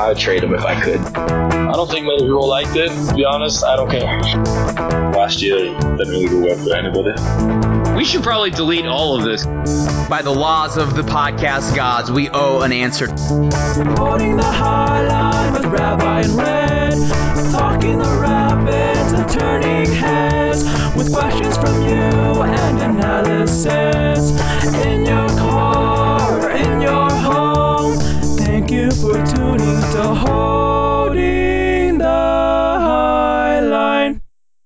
I'd trade him if I could. I don't think many people liked it. To be honest, I don't care. Last year didn't really do well for anybody. We should probably delete all of this. By the laws of the podcast gods, we owe an answer. Holding the high line with Rabbi and Red, talking the rapids and turning heads, with questions from you and analysis. In your car or in your home, thank you for tuning to Holding the High Line.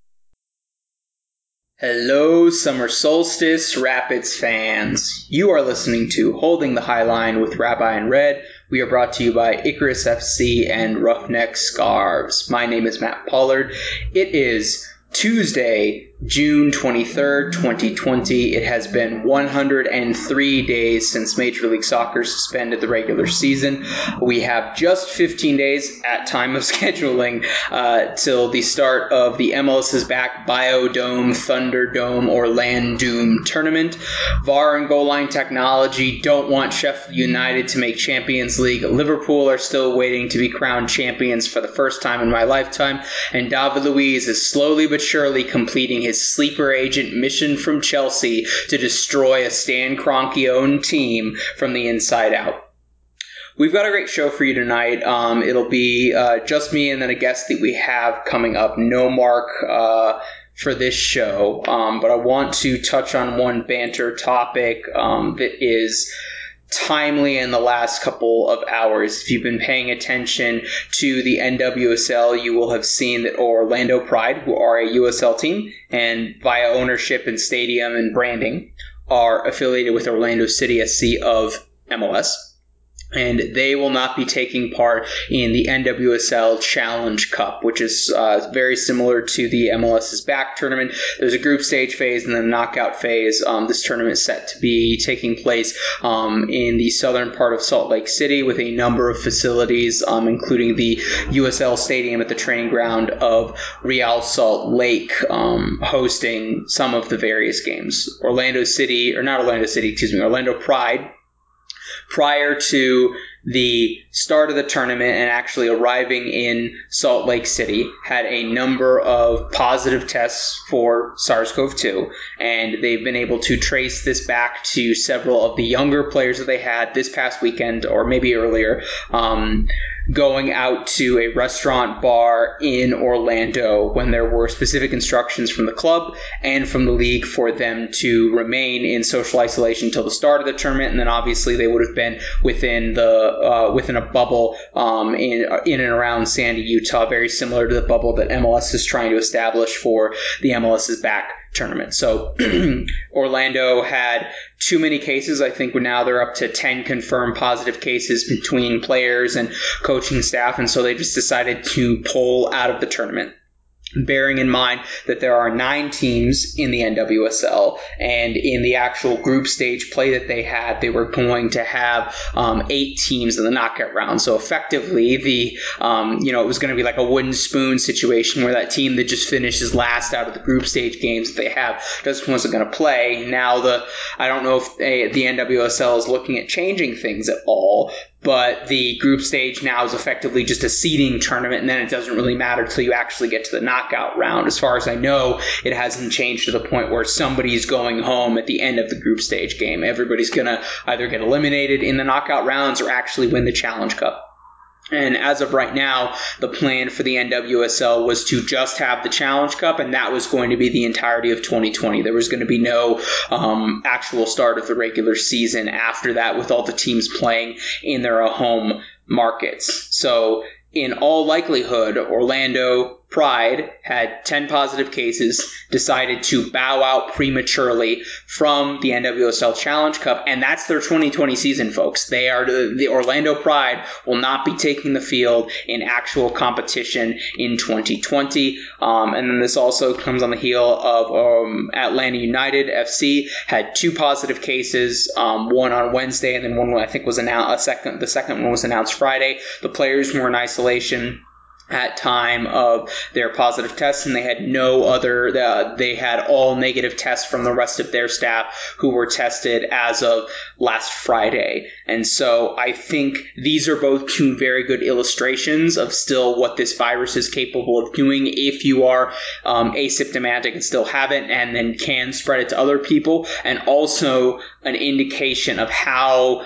Hello, Summer Solstice Rapids fans. You are listening to Holding the High Line with Rabbi and Red. We are brought to you by Icarus FC and Roughneck Scarves. My name is Matt Pollard. It is Tuesday, June 23rd, 2020. It has been 103 days since Major League Soccer suspended the regular season. We have just 15 days at time of scheduling till the start of the MLS's back Biodome, Thunderdome, or Landoom tournament. VAR and goal line technology don't want Sheffield United to make Champions League. Liverpool are still waiting to be crowned champions for the first time in my lifetime. And David Luiz is slowly but surely completing his sleeper agent mission from Chelsea to destroy a Stan Kroenke-owned team from the inside out. We've got a great show for you tonight. It'll be just me and then a guest that we have coming up, No Mark, for this show. But I want to touch on one banter topic that is timely in the last couple of hours. If you've been paying attention to the NWSL, you will have seen that Orlando Pride, who are a USL team, and via ownership and stadium and branding, are affiliated with Orlando City SC of MLS. And they will not be taking part in the NWSL Challenge Cup, which is very similar to the MLS's back tournament. There's a group stage phase and then a knockout phase. This tournament is set to be taking place in the southern part of Salt Lake City with a number of facilities, including the USL Stadium at the training ground of Real Salt Lake, hosting some of the various games. Orlando Pride, prior to the start of the tournament and actually arriving in Salt Lake City, had a number of positive tests for SARS-CoV-2, and they've been able to trace this back to several of the younger players that they had this past weekend, or maybe earlier, going out to a restaurant bar in Orlando when there were specific instructions from the club and from the league for them to remain in social isolation until the start of the tournament, and then obviously they would have been within a bubble in and around Sandy, Utah, very similar to the bubble that MLS is trying to establish for the MLS's back tournament. So Orlando had too many cases. I think now they're up to 10 confirmed positive cases between players and coaching staff, and so they just decided to pull out of the tournament. Bearing in mind that there are 9 teams in the NWSL, and in the actual group stage play that they had, they were going to have 8 teams in the knockout round. So effectively, it was going to be like a wooden spoon situation where that team that just finishes last out of the group stage games that they have just wasn't going to play. Now, I don't know if the NWSL is looking at changing things at all, but the group stage now is effectively just a seeding tournament, and then it doesn't really matter until you actually get to the knockout round. As far as I know, it hasn't changed to the point where somebody's going home at the end of the group stage game. Everybody's going to either get eliminated in the knockout rounds or actually win the Challenge Cup. And as of right now, the plan for the NWSL was to just have the Challenge Cup, and that was going to be the entirety of 2020. There was going to be no actual start of the regular season after that, with all the teams playing in their home markets. So in all likelihood, Orlando Pride had 10 positive cases, decided to bow out prematurely from the NWSL Challenge Cup, and that's their 2020 season, folks. The Orlando Pride will not be taking the field in actual competition in 2020. And then this also comes on the heel of Atlanta United FC had 2 positive cases, one on Wednesday, and then one I think was announced. The second one was announced Friday. The players were in isolation. at time of their positive tests, and they had they had all negative tests from the rest of their staff who were tested as of last Friday. And so I think these are both two very good illustrations of still what this virus is capable of doing if you are asymptomatic and still have it and then can spread it to other people, and also an indication of how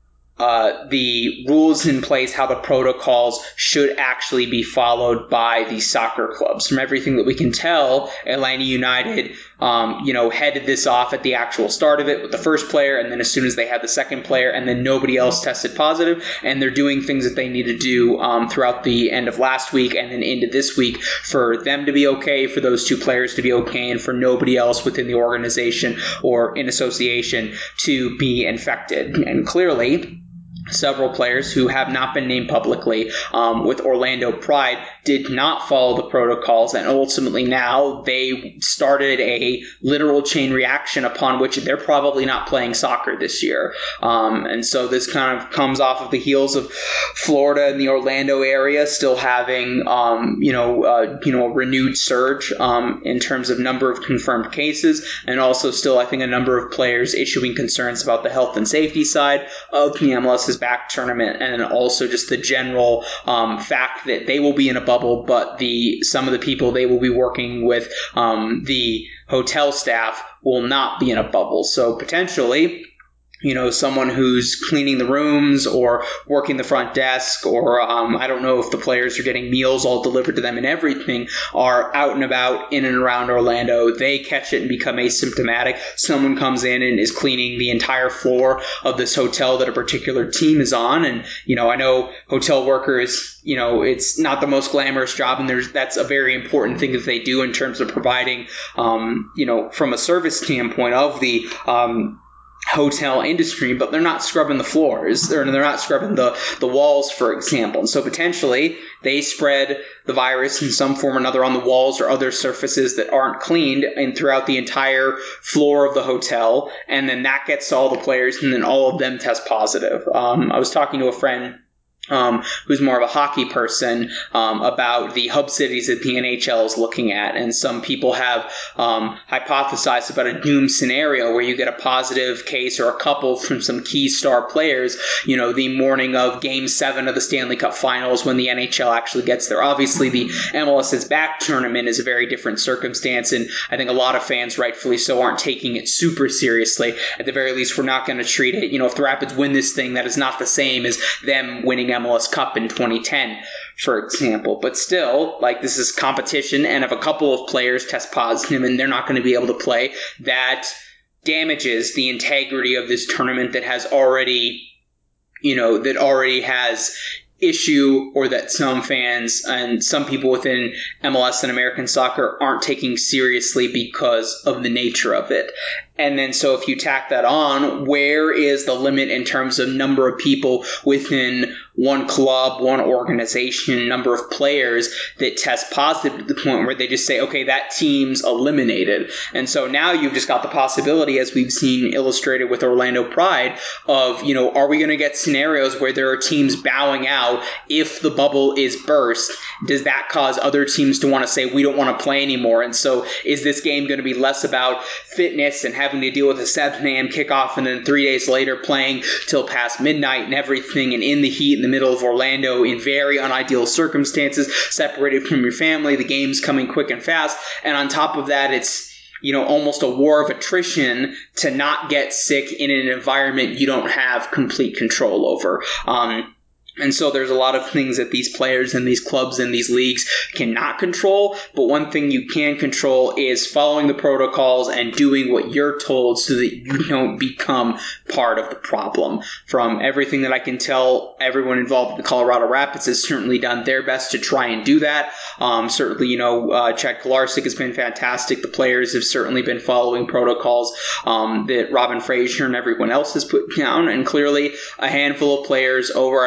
the rules in place, how the protocols should actually be followed by these soccer clubs. From everything that we can tell, Atlanta United, headed this off at the actual start of it with the first player, and then as soon as they had the second player, and then nobody else tested positive, and they're doing things that they need to do throughout the end of last week and then into this week for them to be okay, for those two players to be okay, and for nobody else within the organization or in association to be infected. And clearly, several players who have not been named publicly with Orlando Pride did not follow the protocols, and ultimately now they started a literal chain reaction upon which they're probably not playing soccer this year. And so this kind of comes off of the heels of Florida and the Orlando area still having a renewed surge in terms of number of confirmed cases, and also still I think a number of players issuing concerns about the health and safety side of the MLS's back tournament, and also just the general fact that they will be in a bubble, but some of the people they will be working with, the hotel staff, will not be in a bubble. So potentially, someone who's cleaning the rooms or working the front desk, or I don't know if the players are getting meals all delivered to them and everything, are out and about in and around Orlando. They catch it and become asymptomatic. Someone comes in and is cleaning the entire floor of this hotel that a particular team is on. And, I know hotel workers, it's not the most glamorous job, and that's a very important thing that they do in terms of providing, from a service standpoint of the hotel industry, but they're not scrubbing the floors. They're not scrubbing the walls, for example. And so potentially they spread the virus in some form or another on the walls or other surfaces that aren't cleaned and throughout the entire floor of the hotel. And then that gets to all the players, and then all of them test positive. I was talking to a friend who's more of a hockey person about the hub cities that the NHL is looking at. And some people have hypothesized about a doom scenario where you get a positive case or a couple from some key star players, the morning of Game 7 of the Stanley Cup Finals when the NHL actually gets there. Obviously, the MLS's back tournament is a very different circumstance, and I think a lot of fans, rightfully so, aren't taking it super seriously. At the very least, we're not going to treat it, if the Rapids win this thing, that is not the same as them winning MLS Cup in 2010, for example. But still, this is competition, and if a couple of players test positive and they're not going to be able to play, that damages the integrity of this tournament that has already, has issue, or that some fans and some people within MLS and American soccer aren't taking seriously because of the nature of it. And then so if you tack that on, where is the limit in terms of number of people within one club, one organization, number of players that test positive to the point where they just say, okay, that team's eliminated. And so now you've just got the possibility, as we've seen illustrated with Orlando Pride, of, are we going to get scenarios where there are teams bowing out if the bubble is burst? Does that cause other teams to want to say, we don't want to play anymore? And so is this game going to be less about fitness and having to deal with a 7 a.m. kickoff and then 3 days later playing till past midnight and everything, and in the heat in the middle of Orlando in very unideal circumstances, separated from your family, the game's coming quick and fast, and on top of that it's almost a war of attrition to not get sick in an environment you don't have complete control over. And so there's a lot of things that these players and these clubs and these leagues cannot control, but one thing you can control is following the protocols and doing what you're told so that you don't become part of the problem. From everything that I can tell, everyone involved in the Colorado Rapids has certainly done their best to try and do that. Certainly, Chad Kolarsik has been fantastic. The players have certainly been following protocols that Robin Fraser and everyone else has put down, and clearly a handful of players over at Orlando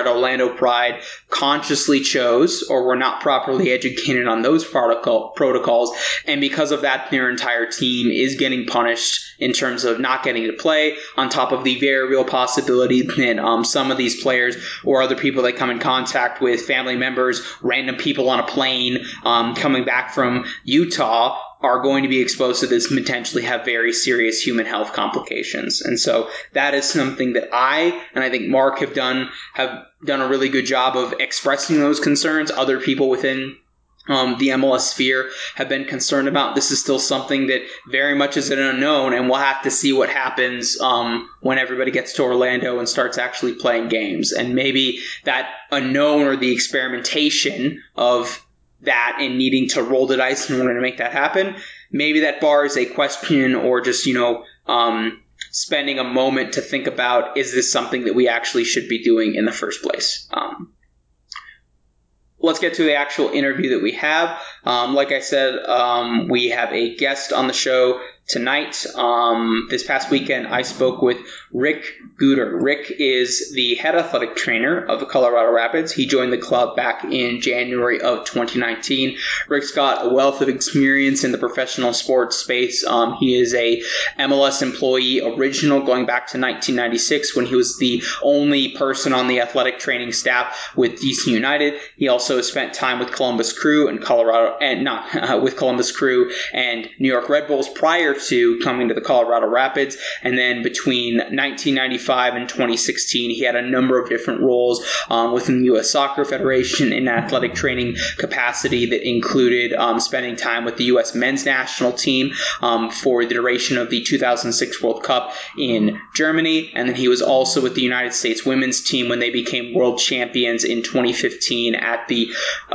Orlando Pride consciously chose or were not properly educated on those protocols. And because of that, their entire team is getting punished in terms of not getting to play, on top of the very real possibility that some of these players or other people that come in contact with family members, random people on a plane coming back from Utah, are going to be exposed to this and potentially have very serious human health complications. And so that is something that I think Mark have done a really good job of expressing those concerns. Other people within the MLS sphere have been concerned about. This is still something that very much is an unknown, and we'll have to see what happens when everybody gets to Orlando and starts actually playing games. And maybe that unknown or the experimentation of that and needing to roll the dice in order to make that happen, maybe that bars a question or just, spending a moment to think about, is this something that we actually should be doing in the first place? Let's get to the actual interview that we have. Like I said, we have a guest on the show tonight. This past weekend, I spoke with Rick Guder. Rick is the head athletic trainer of the Colorado Rapids. He joined the club back in January of 2019. Rick's got a wealth of experience in the professional sports space. He is a MLS employee original going back to 1996 when he was the only person on the athletic training staff with DC United. He also spent time with Columbus Crew and with Columbus Crew and New York Red Bulls prior to coming to the Colorado Rapids. And then between 1995 and 2016, he had a number of different roles within the U.S. Soccer Federation in athletic training capacity that included spending time with the U.S. men's national team for the duration of the 2006 World Cup in Germany. And then he was also with the United States women's team when they became world champions in 2015 at the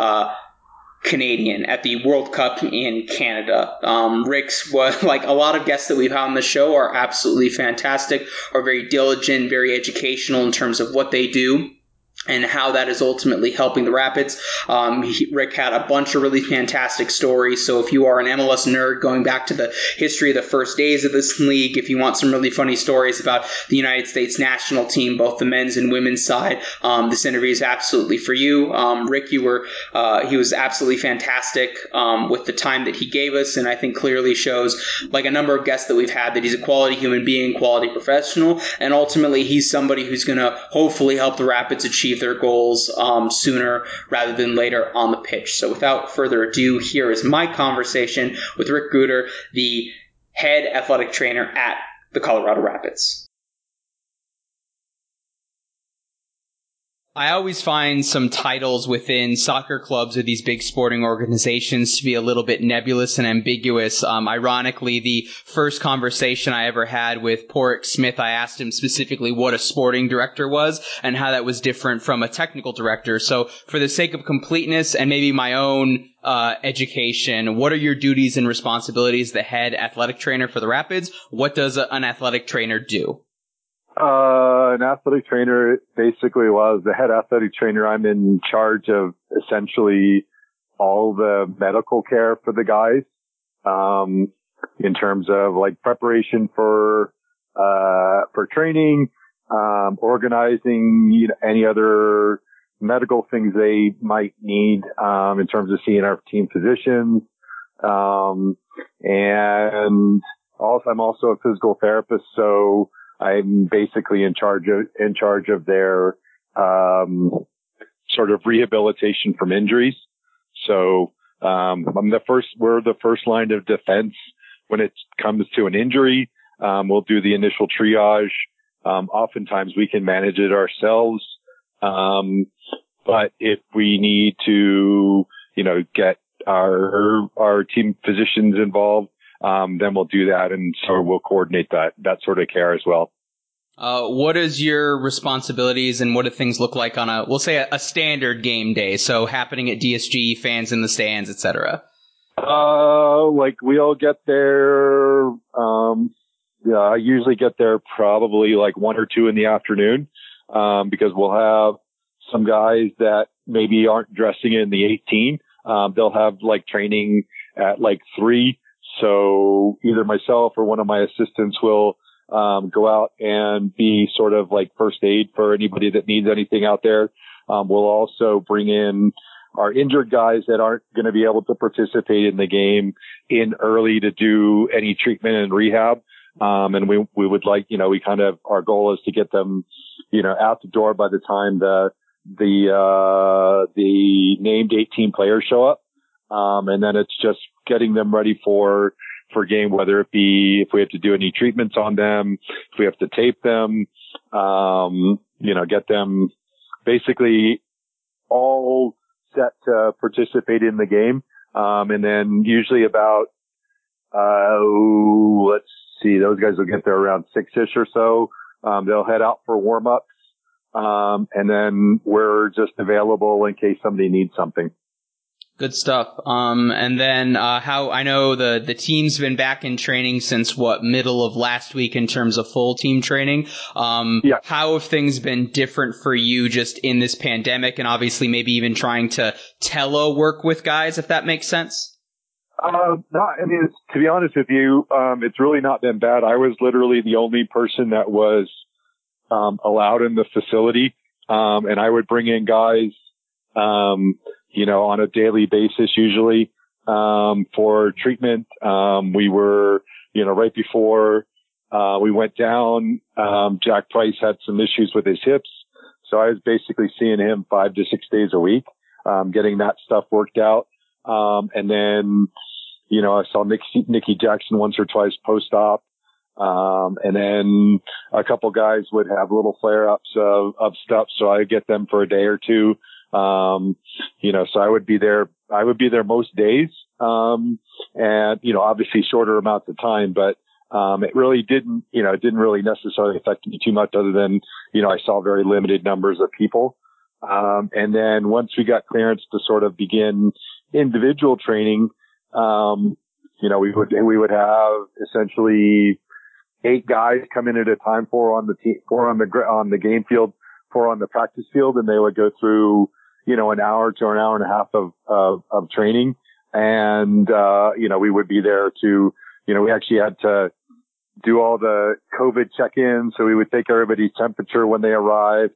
World Cup in Canada. Rick's was like a lot of guests that we've had on the show are absolutely fantastic, are very diligent, very educational in terms of what they do and how that is ultimately helping the Rapids. Rick had a bunch of really fantastic stories. So if you are an MLS nerd going back to the history of the first days of this league, if you want some really funny stories about the United States national team, both the men's and women's side, this interview is absolutely for you. Rick, he was absolutely fantastic with the time that he gave us, and I think clearly shows, like a number of guests that we've had, that he's a quality human being, quality professional, and ultimately he's somebody who's going to hopefully help the Rapids achieve their goals sooner rather than later on the pitch. So without further ado, here is my conversation with Rick Guder, the head athletic trainer at the Colorado Rapids. I always find some titles within soccer clubs or these big sporting organizations to be a little bit nebulous and ambiguous. Ironically, the first conversation I ever had with Porrick Smith, I asked him specifically what a sporting director was and how that was different from a technical director. So for the sake of completeness and maybe my own education, what are your duties and responsibilities as the head athletic trainer for the Rapids? What does an athletic trainer do? An athletic trainer basically was the head athletic trainer. I'm in charge of essentially all the medical care for the guys, in terms of like preparation for training, organizing any other medical things they might need, in terms of seeing our team physicians. And also, I'm also a physical therapist, so I'm basically in charge of their sort of rehabilitation from injuries. So we're the first line of defense when it comes to an injury. We'll do the initial triage. Oftentimes we can manage it ourselves. But if we need to, get our team physicians involved, then we'll do that, and so we'll coordinate that sort of care as well. What is your responsibilities, and what do things look like on we'll say a standard game day? So happening at DSG, fans in the stands, etc. Like we all get there. I usually get there probably like 1 or 2 in the afternoon, because we'll have some guys that maybe aren't dressing in the 18. They'll have like training at like 3. So either myself or one of my assistants will go out and be sort of like first aid for anybody that needs anything out there. We'll also bring in our injured guys that aren't going to be able to participate in the game in early to do any treatment and rehab. And we would like, our goal is to get them, out the door by the time the named 18 players show up. And then it's just getting them ready for game, whether it be if we have to do any treatments on them, if we have to tape them, get them basically all set to participate in the game. And then usually about, let's see, those guys will get there around 6-ish or so. They'll head out for warm-ups. And then we're just available in case somebody needs something. Good stuff. And then, how I know the team's been back in training since middle of last week in terms of full team training. Yeah. How have things been different for you just in this pandemic, and obviously maybe even trying to telework with guys, if that makes sense? To be honest with you, it's really not been bad. I was literally the only person that was, allowed in the facility. And I would bring in guys, on a daily basis, usually, for treatment. We were, right before, we went down, Jack Price had some issues with his hips. So I was basically seeing him 5 to 6 days a week, getting that stuff worked out. And then, I saw Nikki Jackson once or twice post-op. And then a couple guys would have little flare-ups of stuff. So I would get them for a day or two. So I would be there most days. And, obviously shorter amounts of time, but, it really didn't really necessarily affect me too much other than, I saw very limited numbers of people. And then once we got clearance to sort of begin individual training, we would have essentially 8 guys come in at a time, 4 on the team, 4 on the game field, 4 on the practice field, and they would go through, an hour to an hour and a half of training. And, we would be there to, we actually had to do all the COVID check-ins. So we would take everybody's temperature when they arrived.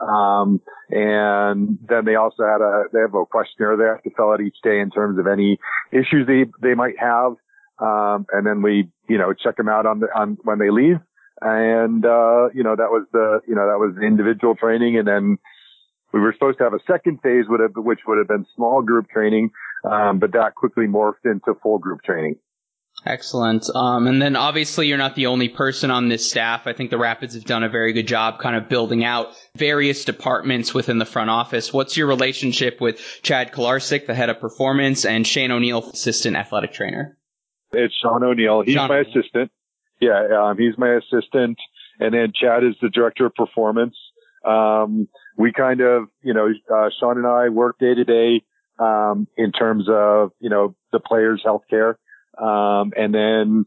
And then they also they have a questionnaire they have to fill out each day in terms of any issues they might have. And then we, check them out on when they leave. And, that was the individual training. And then we were supposed to have a second phase, which would have been small group training. But that quickly morphed into full group training. Excellent. And then obviously you're not the only person on this staff. I think the Rapids have done a very good job kind of building out various departments within the front office. What's your relationship with Chad Kolarsik, the head of performance, and Shane O'Neill, assistant athletic trainer? It's Sean O'Neill. He's my assistant. Yeah, he's my assistant. And then Chad is the director of performance. We kind of, Sean and I work day to day, in terms of, the players' healthcare. And then,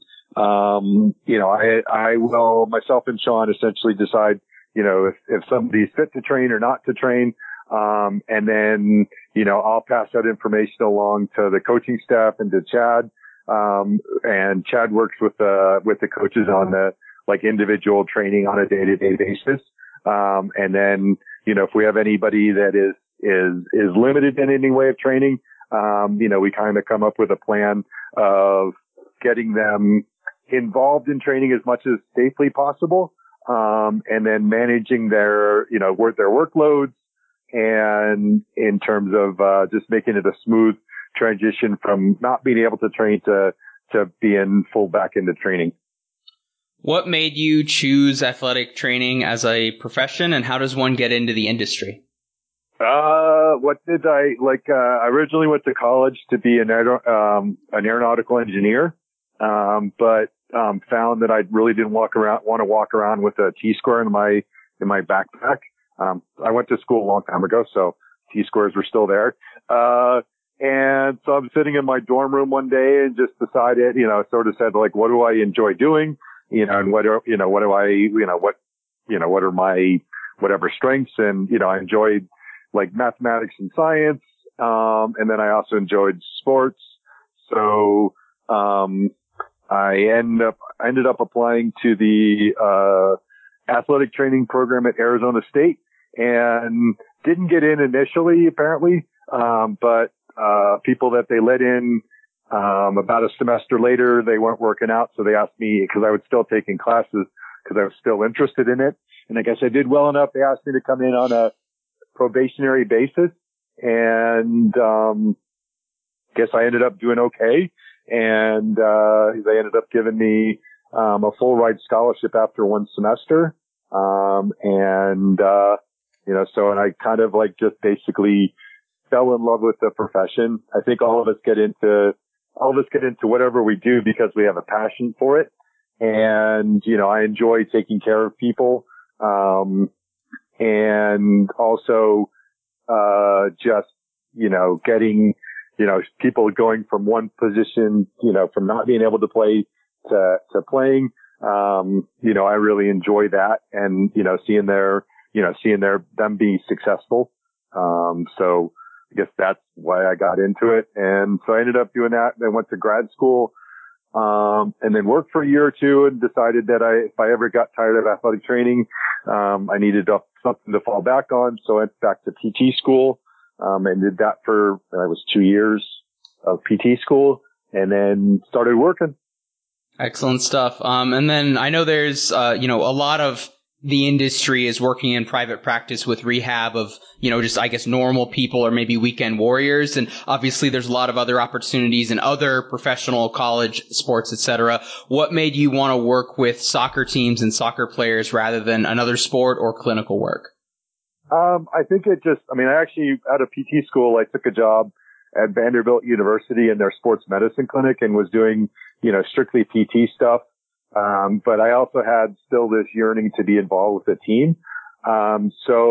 I will, myself and Sean essentially decide, if somebody's fit to train or not to train. And then, I'll pass that information along to the coaching staff and to Chad. And Chad works with the coaches on the individual training on a day-to-day basis. And then, if we have anybody that is limited in any way of training, we kind of come up with a plan of getting them involved in training as much as safely possible. And then managing their workloads, and in terms of, just making it a smooth transition from not being able to train to being full back into training. What made you choose athletic training as a profession, and how does one get into the industry? I originally went to college to be an aeronautical engineer, but found that I really didn't want to walk around with a T-square in my backpack. I went to school a long time ago, so T-squares were still there. And so I'm sitting in my dorm room one day and just decided, sort of said, what do I enjoy doing? And what are my whatever strengths? And, I enjoyed mathematics and science. And then I also enjoyed sports. So, I ended up applying to the, athletic training program at Arizona State. and didn't get in initially, apparently. But people that they let in, about a semester later, they weren't working out. So they asked me, cause I was still taking classes cause I was still interested in it. And I guess I did well enough. They asked me to come in on a probationary basis. And, guess I ended up doing okay. And, they ended up giving me, a full ride scholarship after one semester. So I kind of like just basically fell in love with the profession. I think all of us get into whatever we do because we have a passion for it. And, I enjoy taking care of people. And also, just, getting, people going from one position, from not being able to play to playing. I really enjoy that and, seeing them be successful. So I guess that's why I got into it. And so I ended up doing that. And I went to grad school, and then worked for a year or two and decided that if I ever got tired of athletic training, I needed something to fall back on. So I went back to PT school, and did that for, it was 2 years of PT school and then started working. Excellent stuff. And then I know there's, a lot of the industry is working in private practice with rehab of, just, I guess, normal people or maybe weekend warriors. And obviously there's a lot of other opportunities in other professional college sports, etc. What made you want to work with soccer teams and soccer players rather than another sport or clinical work? I think I actually, out of PT school, I took a job at Vanderbilt University in their sports medicine clinic and was doing, strictly PT stuff. But I also had still this yearning to be involved with the team. As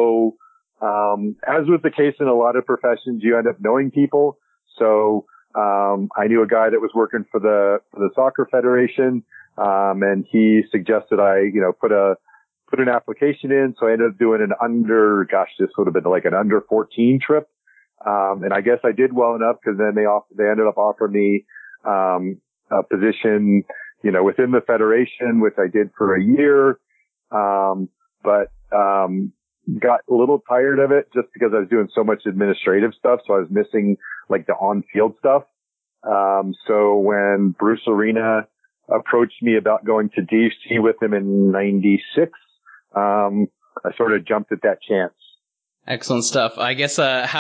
was the case in a lot of professions, you end up knowing people. So, I knew a guy that was working for the soccer federation. And he suggested I, put an application in. So I ended up doing this would have been like an under 14 trip. And I guess I did well enough because then they ended up offering me, a position, within the federation, which I did for a year. But got a little tired of it just because I was doing so much administrative stuff. So I was missing like the on-field stuff. So when Bruce Arena approached me about going to DC with him in 96, I sort of jumped at that chance. Excellent stuff. I guess,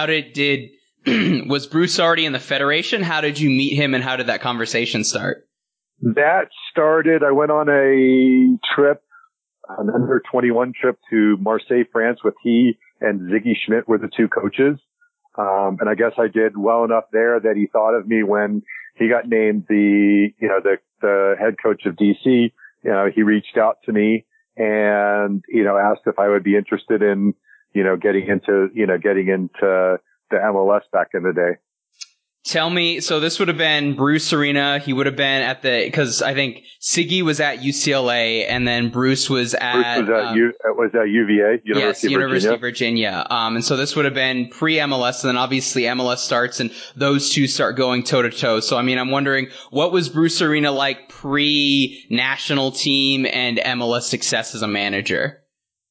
was Bruce already in the Federation? How did you meet him and how did that conversation start? That started, I went on a trip, an under 21 trip to Marseille, France with he and Ziggy Schmidt were the two coaches. And I guess I did well enough there that he thought of me when he got named the head coach of DC. He reached out to me and, asked if I would be interested in, getting into the MLS back in the day. Tell me, so this would have been Bruce Arena. He would have been because I think Siggy was at UCLA and then Bruce was at UVA, University of Virginia. And so this would have been pre-MLS, and then obviously MLS starts and those two start going toe to toe. So, I'm wondering, what was Bruce Arena like pre-national team and MLS success as a manager?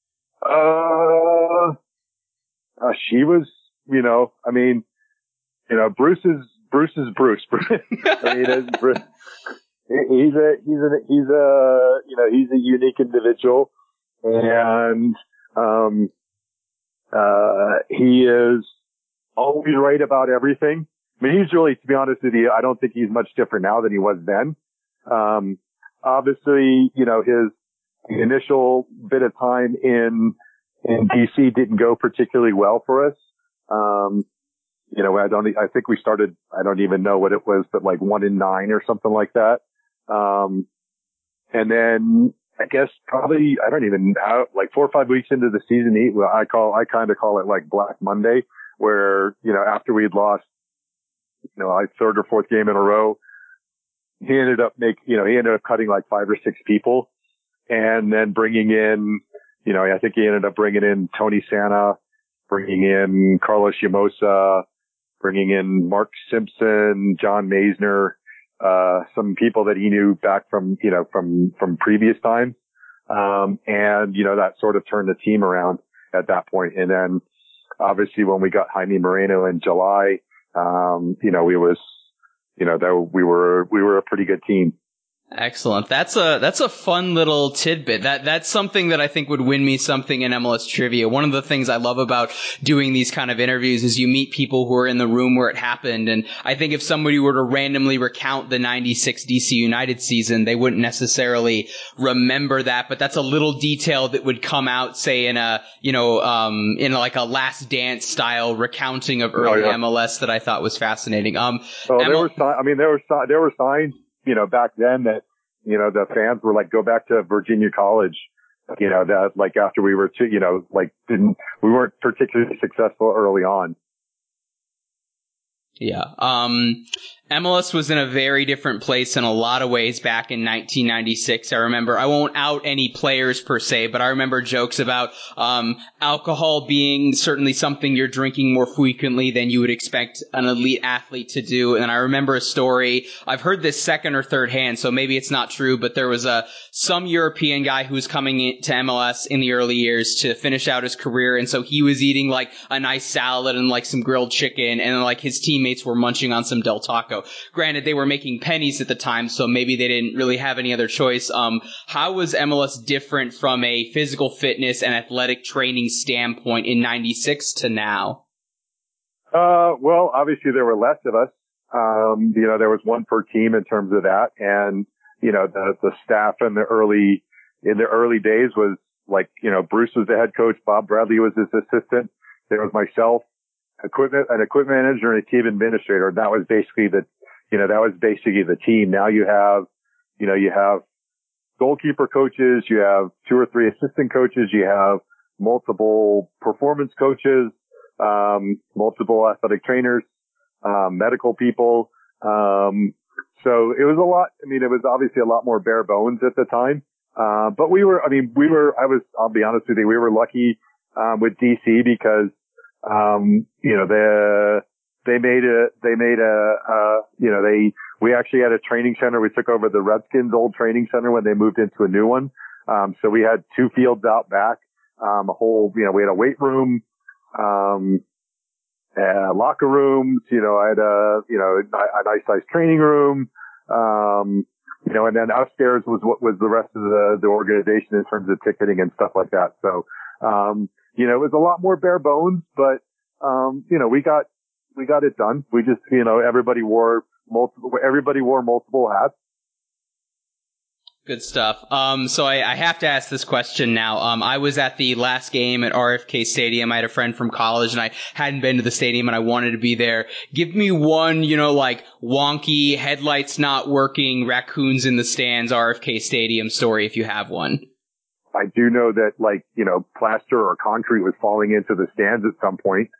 She was, Bruce is Bruce. Bruce. He's a unique individual, and he is always right about everything. He's really, to be honest with you, I don't think he's much different now than he was then. Obviously, his initial bit of time in DC didn't go particularly well for us. I think we started, I don't even know what it was, but like 1-9 or something like that. And then I guess probably, I don't even know, like 4 or 5 weeks into the season, I kind of call it like Black Monday, where, after we'd lost, like third or fourth game in a row, he ended up cutting like 5 or 6 people and then bringing in, I think he ended up bringing in Tony Santa, bringing in Carlos Llamosa, bringing in Mark Simpson, John Maisner, some people that he knew back from previous times. And, that sort of turned the team around. at that point. And then obviously when we got Jaime Moreno in July, we were a pretty good team. Excellent. That's a fun little tidbit. That's something that I think would win me something in MLS trivia. One of the things I love about doing these kind of interviews is you meet people who are in the room where it happened. And I think if somebody were to randomly recount the 96 DC United season, they wouldn't necessarily remember that. But that's a little detail that would come out, say, in a like a Last Dance style recounting of early MLS that I thought was fascinating. There were signs, back then that, the fans were like, go back to Virginia College, that like after we were, we weren't particularly successful early on. Yeah. MLS was in a very different place in a lot of ways back in 1996. I remember, I won't out any players per se, but I remember jokes about alcohol being certainly something you're drinking more frequently than you would expect an elite athlete to do. And I remember a story, I've heard this second or third hand, so maybe it's not true, but there was some European guy who was coming into MLS in the early years to finish out his career, and so he was eating like a nice salad and like some grilled chicken, and like his teammates were munching on some Del Taco. Granted, they were making pennies at the time, so maybe they didn't really have any other choice. How was MLS different from a physical fitness and athletic training standpoint in 96 to now? Well, obviously there were less of us. There was one per team in terms of that. And, the staff in the early days was like, Bruce was the head coach. Bob Bradley was his assistant. There was myself, an equipment manager, and a team administrator. That was basically the team. Now you have goalkeeper coaches, you have 2 or 3 assistant coaches, you have multiple performance coaches, multiple athletic trainers, medical people. So it was a lot. It was obviously a lot more bare bones at the time. But I'll be honest with you, we were lucky, with DC because, we actually had a training center. We took over the Redskins' old training center when they moved into a new one. So we had 2 fields out back, we had a weight room, locker rooms, I had a nice sized training room, and then upstairs was what was the rest of the organization in terms of ticketing and stuff like that. So, it was a lot more bare bones, but, we got it done. We just, everybody wore multiple hats. Good stuff. So I have to ask this question now. I was at the last game at RFK Stadium. I had a friend from college and I hadn't been to the stadium and I wanted to be there. Give me one, like wonky, headlights not working, raccoons in the stands, RFK Stadium story if you have one. I do know that plaster or concrete was falling into the stands at some point.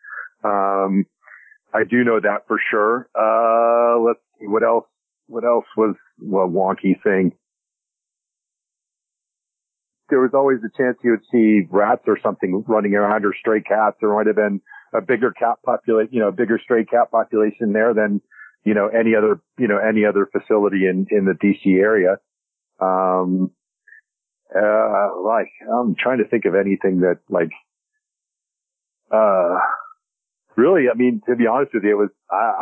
I do know that for sure. Let's see, what else was a wonky thing? There was always a chance you would see rats or something running around, or stray cats. There might have been a bigger bigger stray cat population there than, any other facility in the DC area. I'm trying to think of anything that really, to be honest with you, it was,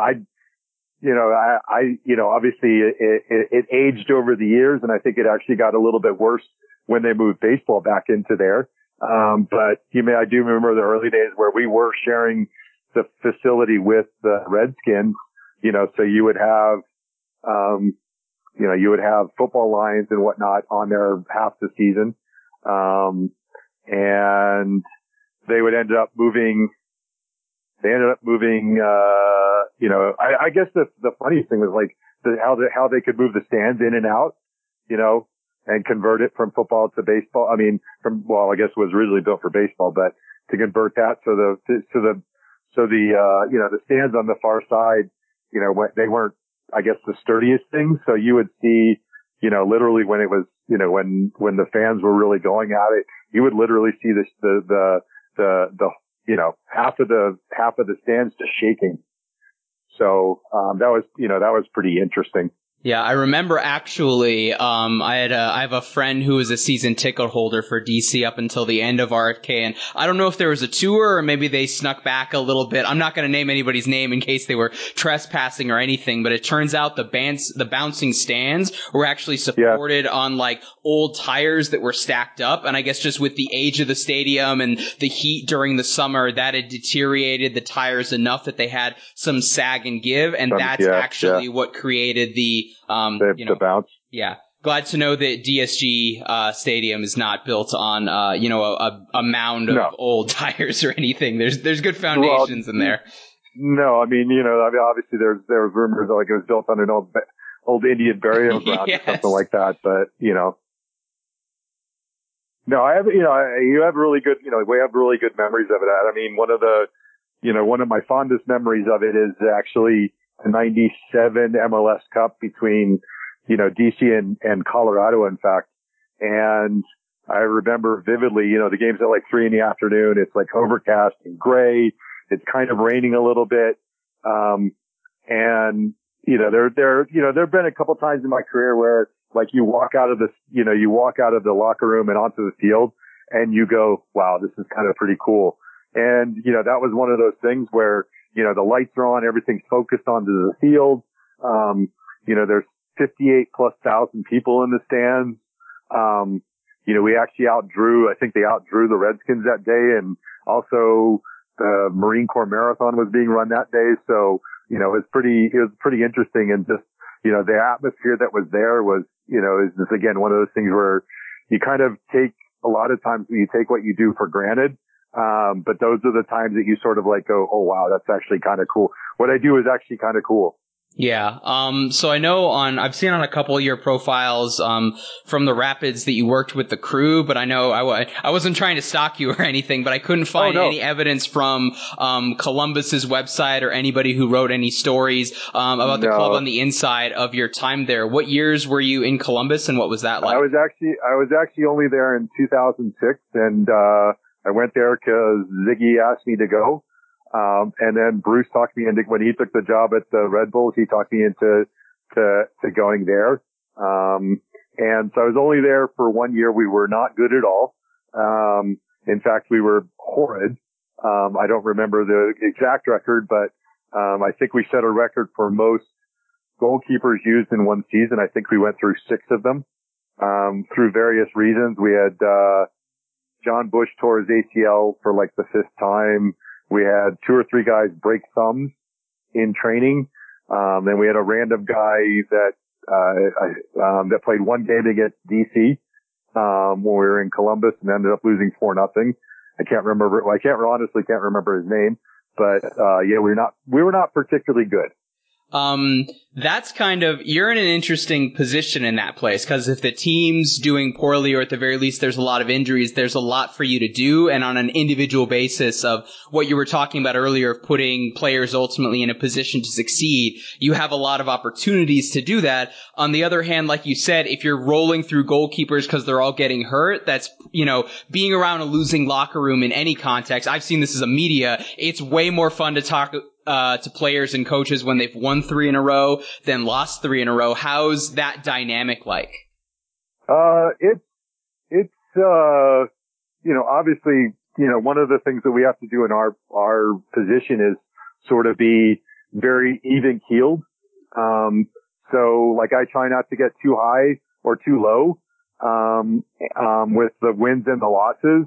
obviously it aged over the years, and I think it actually got a little bit worse when they moved baseball back into there. But I do remember the early days where we were sharing the facility with the Redskins, so you would have, football lines and whatnot on there half the season. And they would end up moving, I guess the funniest thing was how they could move the stands in and out, and convert it from football to baseball. I guess it was originally built for baseball, but to convert that so the stands on the far side, they weren't, I guess, the sturdiest things. So you would see, literally when it was, when the fans were really going at it, you would literally see the half of the stands just shaking. So, that was pretty interesting. Yeah, I remember actually, I have a friend who was a season ticket holder for DC up until the end of RFK, and I don't know if there was a tour or maybe they snuck back a little bit. I'm not going to name anybody's name in case they were trespassing or anything, but it turns out the bouncing stands were actually supported on like old tires that were stacked up, and I guess just with the age of the stadium and the heat during the summer, that had deteriorated the tires enough that they had some sag and give, and that's actually what created the bounce. Yeah. Glad to know that DSG Stadium is not built on a mound of old tires or anything. There's good foundations in there. No, I mean, obviously there was rumors like it was built on an old Indian burial ground or something like that, but no, I have you have really good we have really good memories of it. I mean, one of my fondest memories of it is actually the 97 MLS Cup between, DC and Colorado, in fact. And I remember vividly, the game's at like 3 p.m. It's like overcast and gray. It's kind of raining a little bit. And, there've been a couple times in my career where like you walk out of the locker room and onto the field and you go, wow, this is kind of pretty cool. And, that was one of those things where, the lights are on, everything's focused onto the field. There's 58,000+ people in the stands. We actually I think they outdrew the Redskins that day. And also the Marine Corps Marathon was being run that day. So, it was pretty interesting. And just, the atmosphere that was there was, is just again, one of those things where you kind of a lot of times you take what you do for granted. But those are the times that you sort of like go, oh wow, that's actually kind of cool. What I do is actually kind of cool. Yeah. So I know I've seen on a couple of your profiles, from the Rapids that you worked with the crew, but I know I wasn't trying to stalk you or anything, but I couldn't find any evidence from, Columbus's website or anybody who wrote any stories, about the club on the inside of your time there. What years were you in Columbus and what was that like? I was actually only there in 2006 and, I went there because Ziggy asked me to go. And then Bruce talked me into, when he took the job at the Red Bulls, he talked me into going there. And so I was only there for 1 year. We were not good at all. In fact, we were horrid. I don't remember the exact record, but, I think we set a record for most goalkeepers used in one season. I think we went through 6 of them, through various reasons. We had, John Bush tore his ACL for like the 5th time. We had 2 or 3 guys break thumbs in training. Then we had a random guy that played 1 game against DC, when we were in Columbus and ended up losing 4-0. Honestly can't remember his name, but, we were not particularly good. That's you're in an interesting position in that place, because if the team's doing poorly, or at the very least there's a lot of injuries, there's a lot for you to do. And on an individual basis of what you were talking about earlier, of putting players ultimately in a position to succeed, you have a lot of opportunities to do that. On the other hand, like you said, if you're rolling through goalkeepers because they're all getting hurt, that's, being around a losing locker room in any context. I've seen this as a media. It's way more fun to talk to players and coaches when they've won 3 in a row than lost 3 in a row. How's that dynamic like? It's obviously, one of the things that we have to do in our position is sort of be very even keeled. So like I try not to get too high or too low, with the wins and the losses.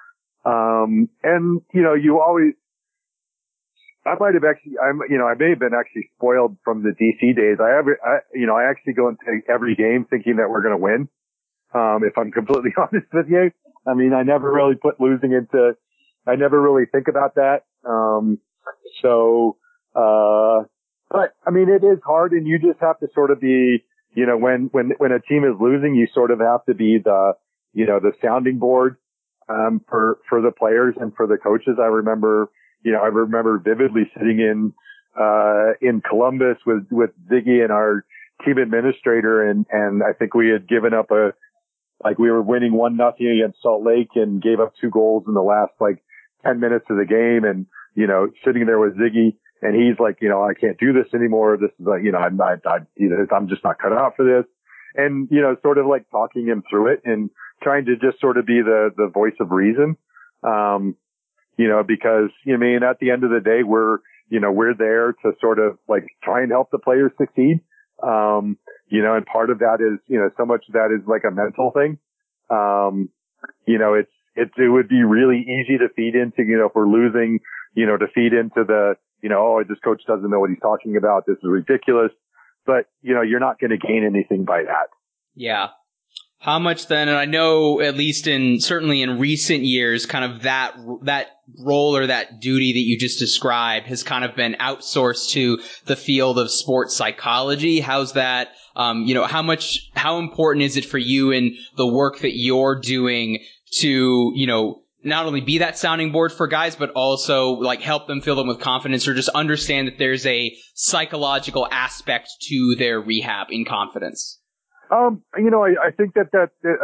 And, you always, I may have been actually spoiled from the DC days. I actually go into every game thinking that we're going to win. If I'm completely honest with you, I mean, I never really I never really think about that. But I mean, it is hard, and you just have to sort of be, when a team is losing, you sort of have to be the sounding board, for the players and for the coaches. I remember vividly sitting in Columbus with Ziggy and our team administrator, and I think we had given up we were winning 1-0 against Salt Lake and gave up 2 goals in the last 10 minutes of the game, and sitting there with Ziggy and he's like, I can't do this anymore. This is like, I'm just not cut out for this. And, sort of like talking him through it and trying to just sort of be the voice of reason. Because, at the end of the day, we're there to sort of like try and help the players succeed. And part of that is, so much of that is like a mental thing. It would be really easy to feed into, if we're losing, to feed into the, this coach doesn't know what he's talking about. This is ridiculous. But, you're not going to gain anything by that. Yeah. How much then, and I know at least certainly in recent years, kind of that role or that duty that you just described has kind of been outsourced to the field of sports psychology. How's that, how important is it for you in the work that you're doing to, not only be that sounding board for guys, but also like help them, fill them with confidence, or just understand that there's a psychological aspect to their rehab in confidence? I think that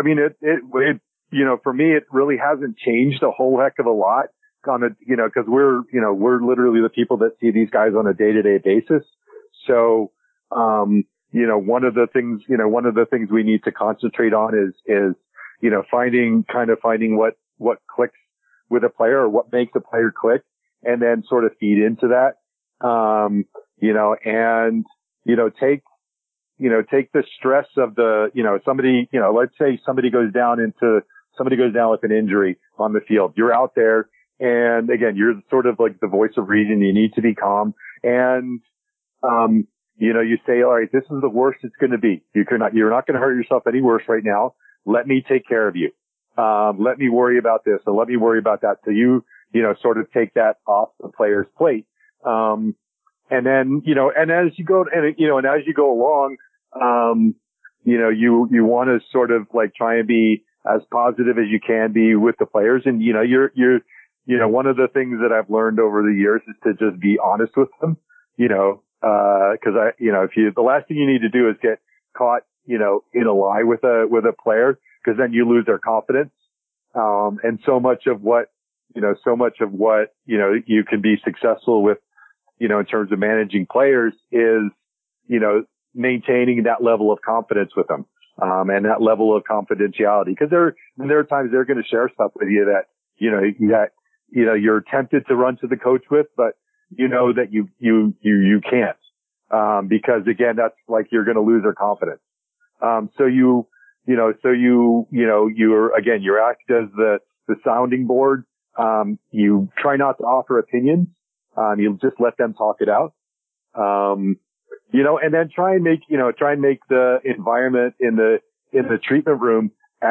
for me, it really hasn't changed a whole heck of a lot cause we're literally the people that see these guys on a day-to-day basis. So, one of the things we need to concentrate on is finding what clicks with a player or what makes a player click, and then sort of feed into that. Take the stress of the, somebody, let's say somebody goes down with an injury on the field. You're out there, and again, you're sort of like the voice of reason. You need to be calm, and you say, all right, this is the worst it's going to be. You're not going to hurt yourself any worse right now. Let me take care of you. Let me worry about this, and let me worry about that. So you sort of take that off the player's plate. And then, and as you go along, you want to sort of like try and be as positive as you can be with the players. And, one of the things that I've learned over the years is to just be honest with them, cause the last thing you need to do is get caught, in a lie with a player, cause then you lose their confidence. And so much of what you can be successful with, in terms of managing players is, maintaining that level of confidence with them, and that level of confidentiality. Cause there are times they're going to share stuff with you that, you're tempted to run to the coach with, but that you can't, because again, that's like, you're going to lose their confidence. You act as the sounding board. You try not to offer opinions. You just let them talk it out. And then try and make the environment in the treatment room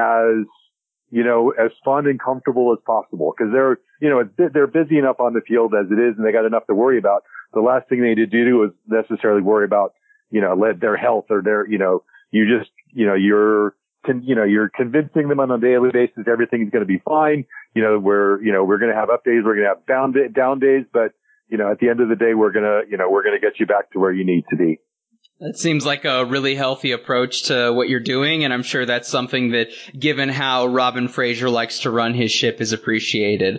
as fun and comfortable as possible. Cause they're busy enough on the field as it is, and they got enough to worry about. The last thing they need to do is necessarily worry about, their health or you're convincing them on a daily basis everything's going to be fine. We're going to have up days, we're going to have down days, but at the end of the day, we're going to get you back to where you need to be. That seems like a really healthy approach to what you're doing, and I'm sure that's something that, given how Robin Fraser likes to run his ship, is appreciated.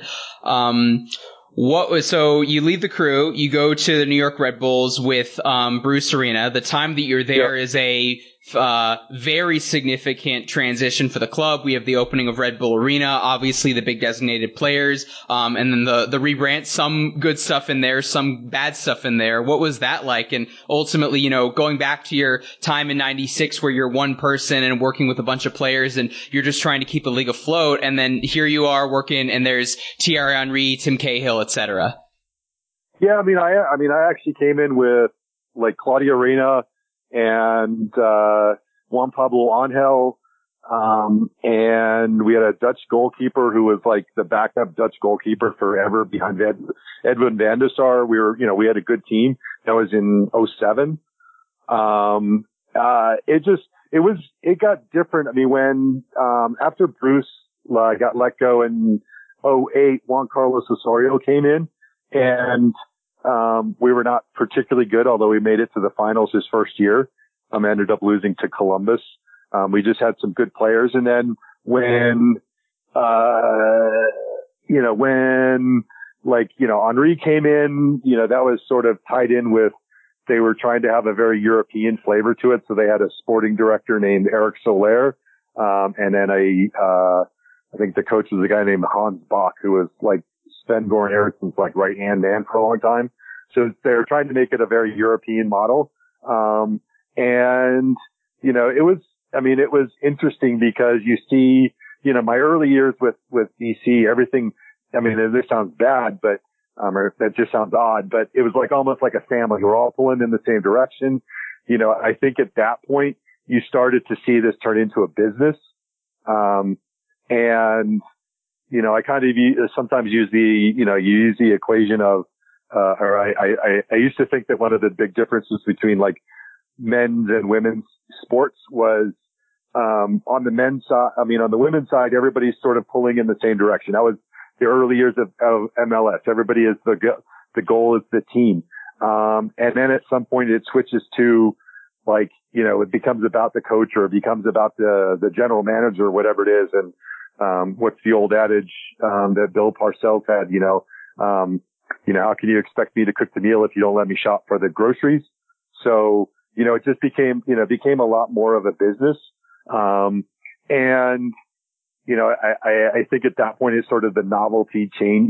So you leave the Crew, you go to the New York Red Bulls with Bruce Arena. The time that you're there is a very significant transition for the club. We have the opening of Red Bull Arena, obviously the big designated players, and then the rebrand, some good stuff in there, some bad stuff in there. What was that like? And ultimately, going back to your time in 96 where you're one person and working with a bunch of players and you're just trying to keep the league afloat, and then here you are working and there's Thierry Henry, Tim Cahill, etc. Yeah, I actually came in with like Claudio Reyna and Juan Pablo Angel, and we had a Dutch goalkeeper who was like the backup Dutch goalkeeper forever behind Edwin van der Sar. We had a good team. That was in 2007. It got different. When after Bruce got let go in 2008, Juan Carlos Osorio came in, and we were not particularly good, although we made it to the finals his first year. Ended up losing to Columbus. We just had some good players. And then when like, Henri came in, that was sort of tied in with, they were trying to have a very European flavor to it. So they had a sporting director named Eric Soler. And then I think the coach was a guy named Hans Bach, who was like Sven-Goran Eriksson's like right hand man for a long time. So they were trying to make it a very European model. And, it was interesting because you see, my early years with DC, everything, this sounds bad, but, or that just sounds odd, but it was like almost like a family. We're all pulling in the same direction. I think at that point you started to see this turn into a business. I kind of sometimes use the equation of, I used to think that one of the big differences between like men's and women's sports was, on the men's side, on the women's side, everybody's sort of pulling in the same direction. That was the early years of MLS. Everybody is the goal is the team. And then at some point it switches to like, it becomes about the coach or it becomes about the general manager or whatever it is. And, what's the old adage, that Bill Parcells had, how can you expect me to cook the meal if you don't let me shop for the groceries? So, it just became a lot more of a business. I think at that point is sort of the novelty change,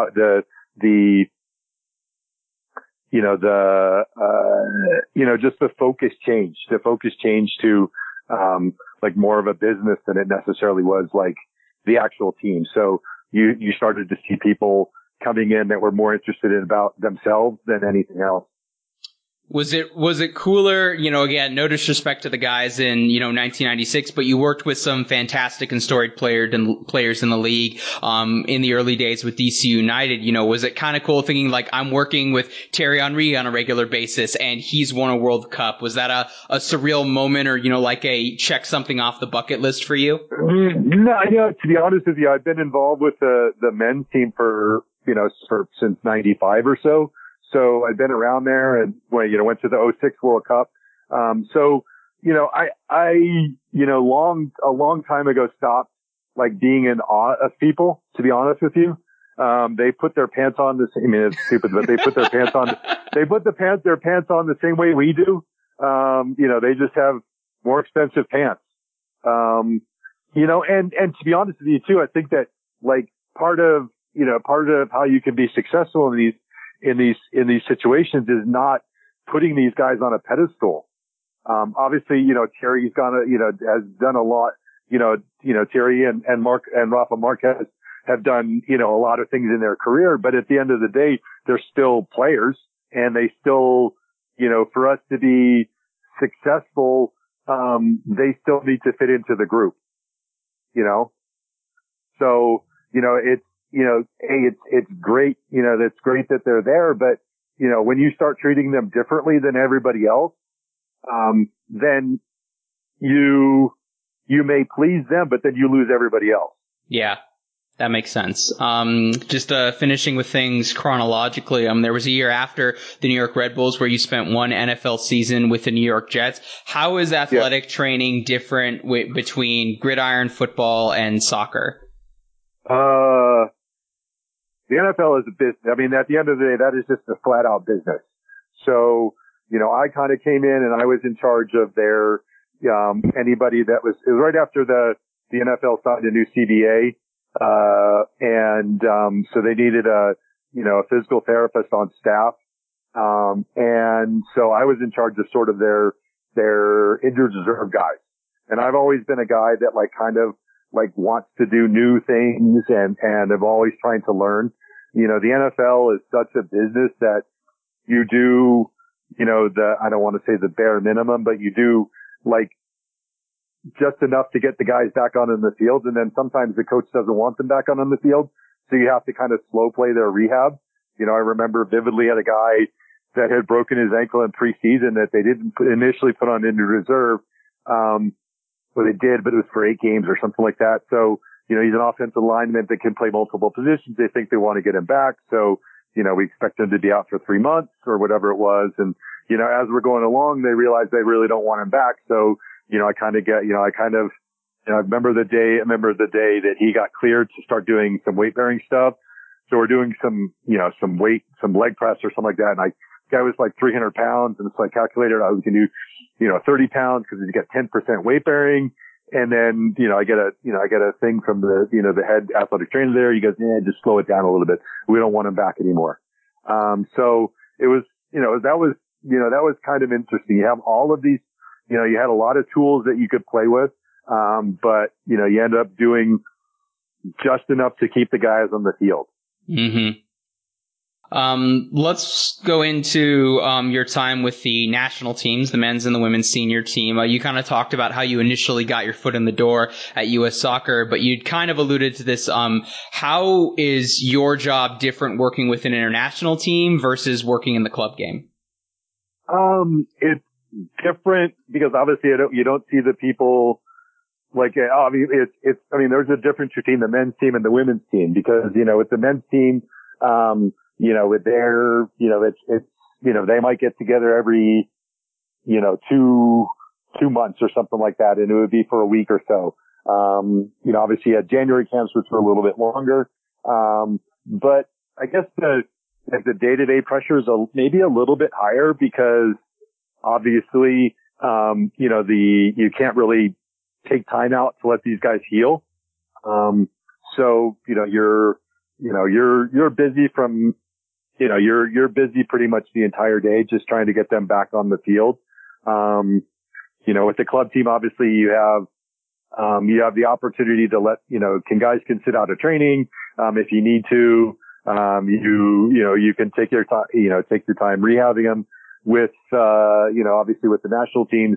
just the focus changed. The focus changed to, like more of a business than it necessarily was like the actual team. So you started to see people coming in that were more interested in about themselves than anything else. Was it cooler, again, no disrespect to the guys in, 1996, but you worked with some fantastic and storied players in the league, in the early days with DC United. Was it kind of cool thinking like I'm working with Thierry Henry on a regular basis and he's won a World Cup? Was that a surreal moment or, like a check something off the bucket list for you? No, to be honest with you, I've been involved with the men's team since 95 or so. So I've been around there and went to the 06 World Cup. A long time ago stopped like being in awe of people, to be honest with you. They put their pants on it's stupid, but they put their pants on, their pants on the same way we do. They just have more expensive pants. And to be honest with you too, I think that like part of how you can be successful in these situations is not putting these guys on a pedestal. Obviously, Thierry's has done a lot, Thierry and Rafa Marquez have done, a lot of things in their career, but at the end of the day, they're still players and they still, for us to be successful, they still need to fit into the group, so, it's great, that's great that they're there, but, when you start treating them differently than everybody else, then you may please them, but then you lose everybody else. Yeah, that makes sense. Just finishing with things chronologically, there was a year after the New York Red Bulls where you spent one NFL season with the New York Jets. How is athletic training different between gridiron football and soccer? The NFL is a business. At the end of the day, that is just a flat out business. So, I kind of came in and I was in charge of their, anybody that it was right after the NFL signed a new CBA. So they needed a physical therapist on staff. And so I was in charge of sort of their injured reserve guys. And I've always been a guy that wants to do new things and I'm always trying to learn. The NFL is such a business that you do, I don't want to say the bare minimum, but you do just enough to get the guys back on in the field. And then sometimes the coach doesn't want them back on the field. So you have to kind of slow play their rehab. I remember vividly had a guy that had broken his ankle in preseason that they didn't initially put on injured reserve. Well, they did, but it was for 8 games or something like that. So, he's an offensive lineman that can play multiple positions. They think they want to get him back. So, we expect him to be out for 3 months or whatever it was. And, as we're going along, they realize they really don't want him back. So, I remember the day that he got cleared to start doing some weight bearing stuff. So we're doing some weight, some leg press or something like that. And guy was like 300 pounds. And so I calculated we can do, 30 pounds because you get 10% weight bearing. And then, I get a thing from the, the head athletic trainer there. He goes, just slow it down a little bit. We don't want him back anymore. So it was, that was kind of interesting. You have all of these, you had a lot of tools that you could play with. But, you ended up doing just enough to keep the guys on the field. Mm-hmm. Let's go into your time with the national teams, the men's and the women's senior team. You kind of talked about how you initially got your foot in the door at U.S. Soccer, but you kind of alluded to this. How is your job different working with an international team versus working in the club game? It's different because obviously you don't see the people. Like, there's a difference between the men's team and the women's team because, with the men's team, with their, it's, they might get together every, 2 months or something like that. And it would be for a week or so. Obviously you had January camps, which were a little bit longer. But I guess the day-to-day pressure is maybe a little bit higher because obviously, you can't really take time out to let these guys heal. So, you're busy from, you're busy pretty much the entire day just trying to get them back on the field. With the club team, obviously you have the opportunity to let, guys can sit out of training. If you need to, you can take your time, take your time rehabbing them with, obviously with the national teams.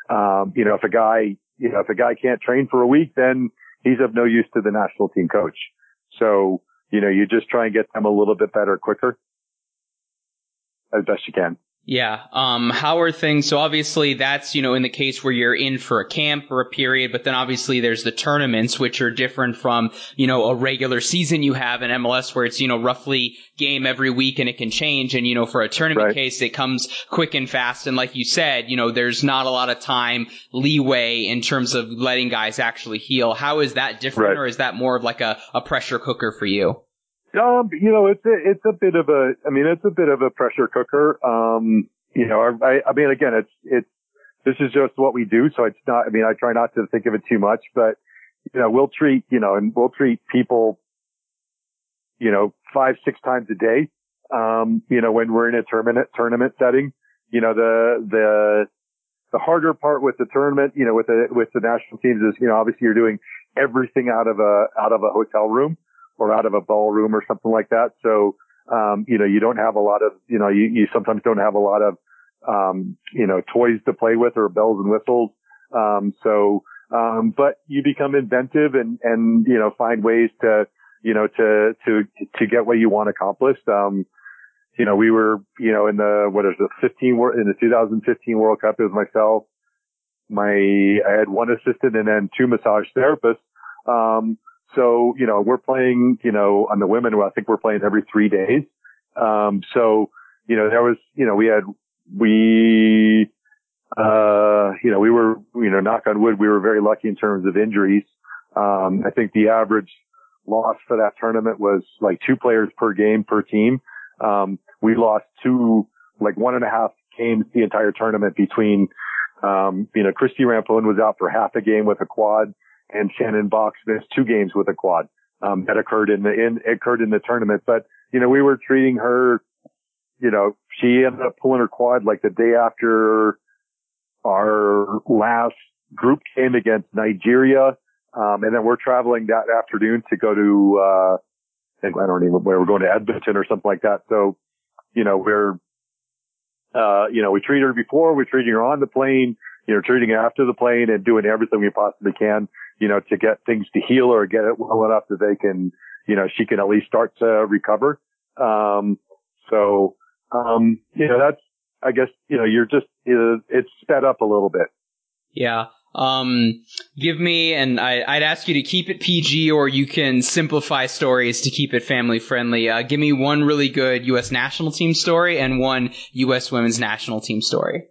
If a guy can't train for a week, then he's of no use to the national team coach. So, you just try and get them a little bit better quicker as best you can. Yeah. How are things? So obviously that's, in the case where you're in for a camp or a period, but then obviously there's the tournaments, which are different from, a regular season you have in MLS where it's, roughly game every week and it can change. And, for a tournament case, it comes quick and fast. And like you said, there's not a lot of time leeway in terms of letting guys actually heal. How is that different or is that more of like a pressure cooker for you? It's a bit of a pressure cooker. Again, this is just what we do. So it's not, I try not to think of it too much, but, we'll treat people, 5-6 times a day. When we're in a tournament setting, the harder part with the tournament, with the national teams is, obviously you're doing everything out of a hotel room or out of a ballroom or something like that. So, you don't have a lot of, you sometimes don't have a lot of, toys to play with or bells and whistles. But you become inventive and, find ways to get what you want accomplished. We were, in the 2015 World Cup, it was myself, I had one assistant and then 2 massage therapists. So, we're playing, on the women, I think we're playing every 3 days. There was, we were, knock on wood, we were very lucky in terms of injuries. I think the average loss for that tournament was like 2 players per game per team. We lost 1.5 games the entire tournament between, Christy Rampone was out for half a game with a quad and Shannon Box missed 2 games with a quad, that occurred in the tournament. But, we were treating her, she ended up pulling her quad like the day after our last group game against Nigeria. And then we're traveling that afternoon to go to, I don't even where we're going to Edmonton or something like that. So, we treat her before, we treating her on the plane, treating her after the plane and doing everything we possibly can, to get things to heal or get it well enough that they can, she can at least start to recover. That's, I guess, you're just, it's sped up a little bit. Yeah. Give me, and I'd ask you to keep it PG or you can simplify stories to keep it family friendly. Give me one really good U.S. national team story and one U.S. women's national team story.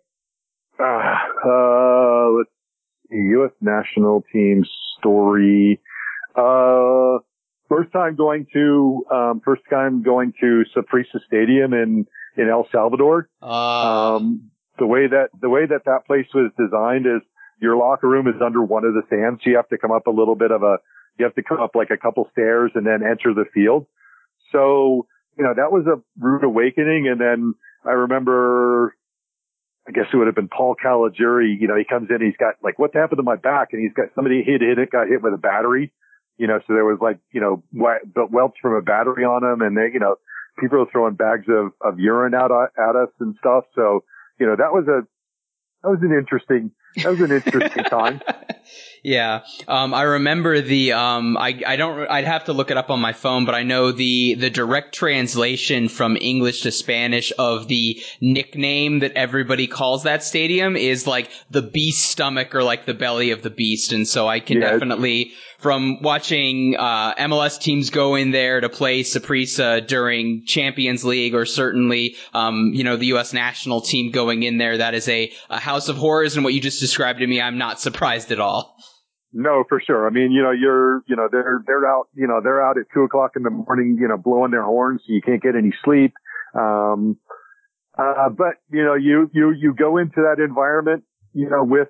Let's see, U.S. national team story. first time going to Saprissa Stadium in El Salvador. The way that place was designed is your locker room is under one of the stands. So you have to come up like a couple stairs and then enter the field. So, that was a rude awakening. And then I remember, I guess it would have been Paul Caligiuri. He comes in, he's got like, what's happened to my back? And he's got somebody got hit with a battery, so there was like, welts from a battery on him. And they, people were throwing bags of urine out at us and stuff. So, that was an interesting time. Yeah. I remember I'd have to look it up on my phone, but I know the direct translation from English to Spanish of the nickname that everybody calls that stadium is like the beast stomach or like the belly of the beast. And so I can definitely, from watching MLS teams go in there to play Saprissa during Champions League, or certainly the US national team going in there, that is a house of horrors. And what you just described to me, I'm not surprised at all. No, for sure. I mean, they're out, they're out at 2:00 in the morning, blowing their horns, so you can't get any sleep. But, you go into that environment, with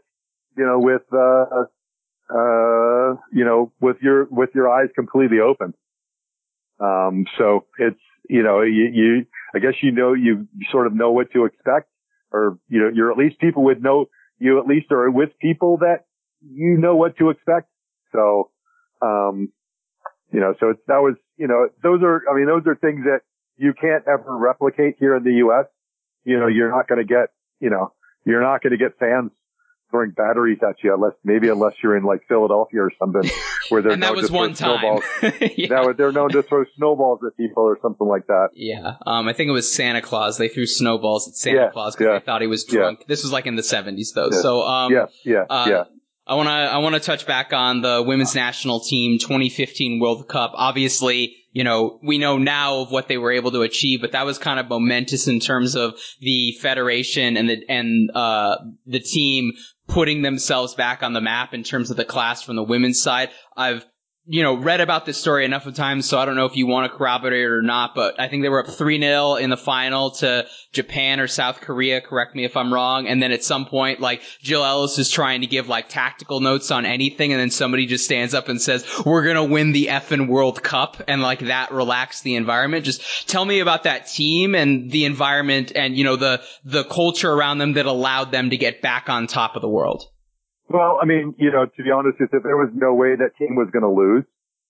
your eyes completely open. So it's, I guess, you sort of know what to expect, or, you're at least people would know, you at least are with people that you know what to expect. So, so those are things that you can't ever replicate here in the U.S. You're not going to get fans throwing batteries at you unless you're in like Philadelphia or something where they're known to throw snowballs. They're known to throw snowballs at people or something like that. Yeah. I think it was Santa Claus. They threw snowballs at Santa Claus because they thought he was drunk. This was like in the 70s though. So, I want to touch back on the women's national team 2015 World Cup. Obviously, we know now of what they were able to achieve, but that was kind of momentous in terms of the federation and the team putting themselves back on the map in terms of the class from the women's side. I've read about this story enough of times, so I don't know if you want to corroborate it or not, but I think they were up 3-0 in the final to Japan or South Korea, correct me if I'm wrong, and then at some point, like, Jill Ellis is trying to give, like, tactical notes on anything, and then somebody just stands up and says, we're gonna win the effing World Cup, and, like, that relaxed the environment. Just tell me about that team and the environment and, the culture around them that allowed them to get back on top of the world. Well, I mean, to be honest, if there was no way that team was going to lose,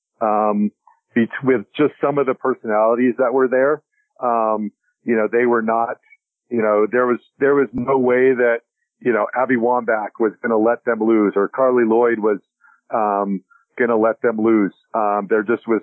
with just some of the personalities that were there, they were not, there was no way that, Abby Wambach was going to let them lose, or Carly Lloyd was, going to let them lose. There just was,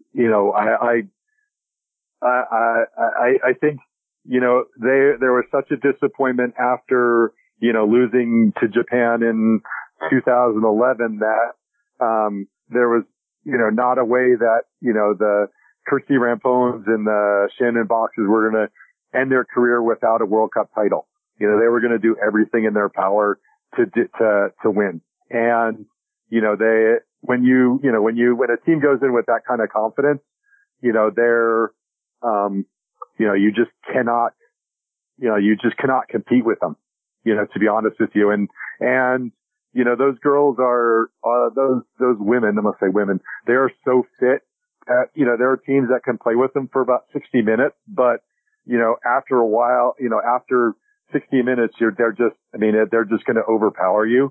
I think, there was such a disappointment after, losing to Japan in 2011 that, there was, not a way that, the Kirsty Rampones and the Shannon Boxes were going to end their career without a World Cup title. They were going to do everything in their power to win. And, when a team goes in with that kind of confidence, they're, you just cannot compete with them, to be honest with you. And, those girls are, those women, I must say women, they are so fit that, there are teams that can play with them for about 60 minutes, but, after a while, after 60 minutes, they're just going to overpower you.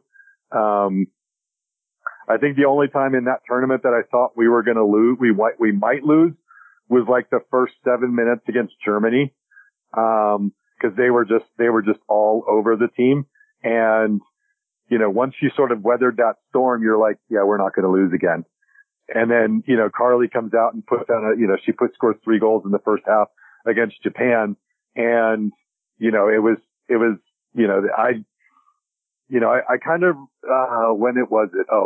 I think the only time in that tournament that I thought we were going to lose, we might lose, was like the first 7 minutes against Germany. Cause they were just all over the team. And, once you sort of weathered that storm, you're like, yeah, we're not going to lose again. And then, Carly comes out and puts on scores 3 goals in the first half against Japan. And, it was, I kind of, when it was it?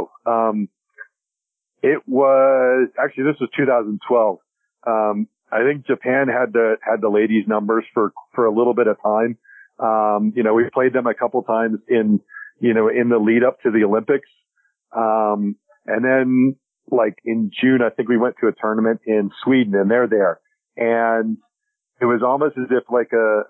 It was actually, this was 2012. I think Japan had the ladies numbers for a little bit of time. We played them a couple times in the lead up to the Olympics. And then like in June, I think we went to a tournament in Sweden and they're there. And it was almost as if like a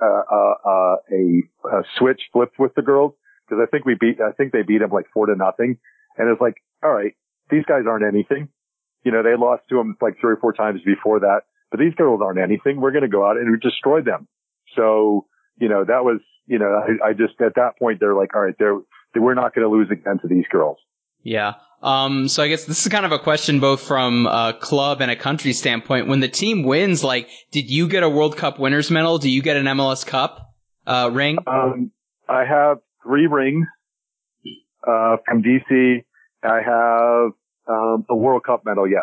switch flipped with the girls. Cause I think they beat them like 4-0. And it's like, all right, these guys aren't anything. You know, they lost to them like 3 or 4 times before that, but these girls aren't anything. We're going to go out and destroy them. So, you know, that was, you know, I just, at that point, they're like, all right, we're not going to lose again to these girls. Yeah. So I guess this is kind of a question both from a club and a country standpoint. When the team wins, like, did you get a World Cup winners medal? Do you get an MLS Cup ring? I have 3 rings from DC. I have a World Cup medal, yes.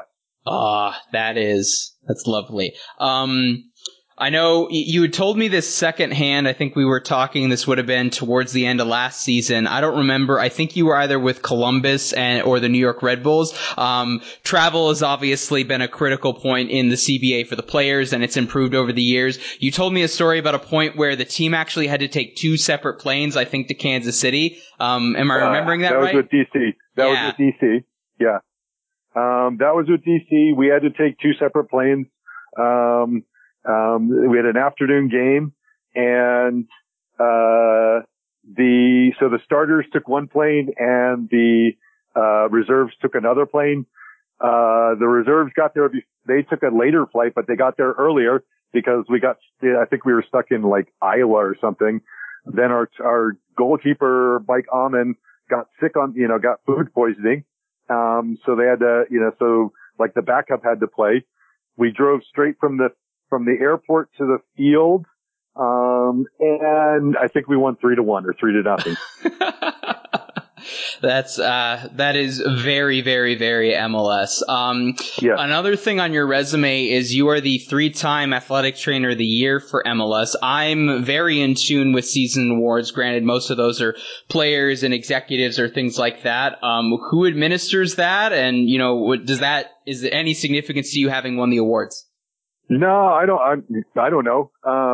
That's lovely. I know you had told me this secondhand. I think we were talking, this would have been towards the end of last season. I don't remember. I think you were either with Columbus or the New York Red Bulls. Travel has obviously been a critical point in the CBA for the players, and it's improved over the years. You told me a story about a point where the team actually had to take 2 separate planes, I think, to Kansas City. Am I remembering that right? That was with DC. That was with DC. Yeah. That was with DC. We had to take 2 separate planes. We had an afternoon game and, the starters took 1 plane and the, reserves took another plane. The reserves got there, they took a later flight, but they got there earlier because I think we were stuck in like Iowa or something. Then our goalkeeper, Mike Amon, got sick got food poisoning. So they had to, so like the backup had to play. We drove straight from the airport to the field. And I think we won 3-1 or 3-0. That is very, very, very MLS. Yeah. Another thing on your resume is you are the 3-time Athletic Trainer of the Year for MLS. I'm very in tune with season awards. Granted, most of those are players and executives or things like that. Who administers that? And, is there any significance to you having won the awards? No, I don't know.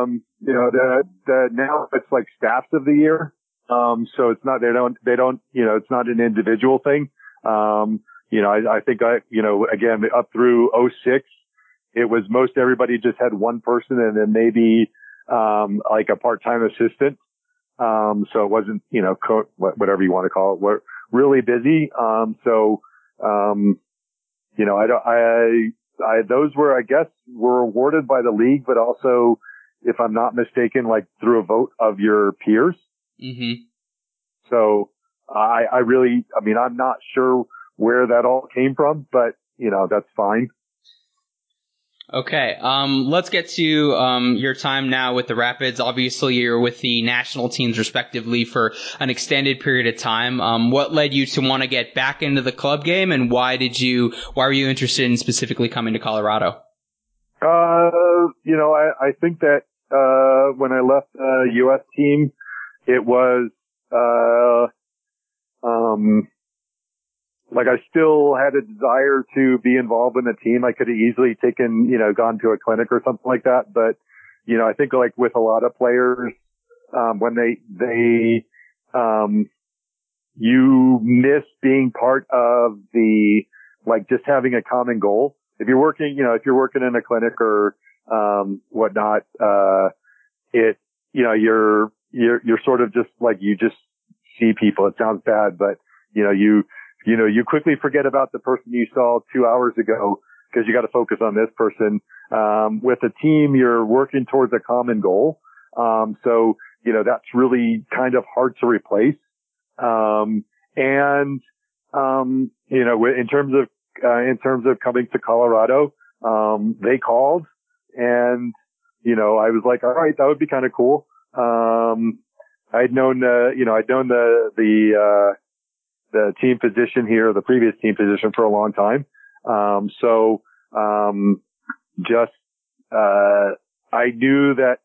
Now it's like staffs of the year. So it's not, they don't, it's not an individual thing. I think again, up through 2006, it was most everybody just had one person and then maybe, like a part-time assistant. So it wasn't, whatever you want to call it. We're really busy. Those were, I guess, were awarded by the league, but also, if I'm not mistaken, like through a vote of your peers. Mm-hmm. So I'm not sure where that all came from, but that's fine. Okay. Let's get to your time now with the Rapids. Obviously, you're with the national teams respectively for an extended period of time. What led you to want to get back into the club game, and why were you interested in specifically coming to Colorado? I think that when I left the U.S. team, it was like I still had a desire to be involved in the team. I could have easily gone to a clinic or something like that. But, I think like with a lot of players, when you miss being part of just having a common goal. If you're working in a clinic or, whatnot, you're sort of just like, you just see people. It sounds bad, but, you quickly forget about the person you saw 2 hours ago because you got to focus on this person. With a team, you're working towards a common goal. So, that's really kind of hard to replace. In terms of coming to Colorado, they called and, I was like, all right, that would be kind of cool. I'd known the team physician here, the previous team physician for a long time. I knew that,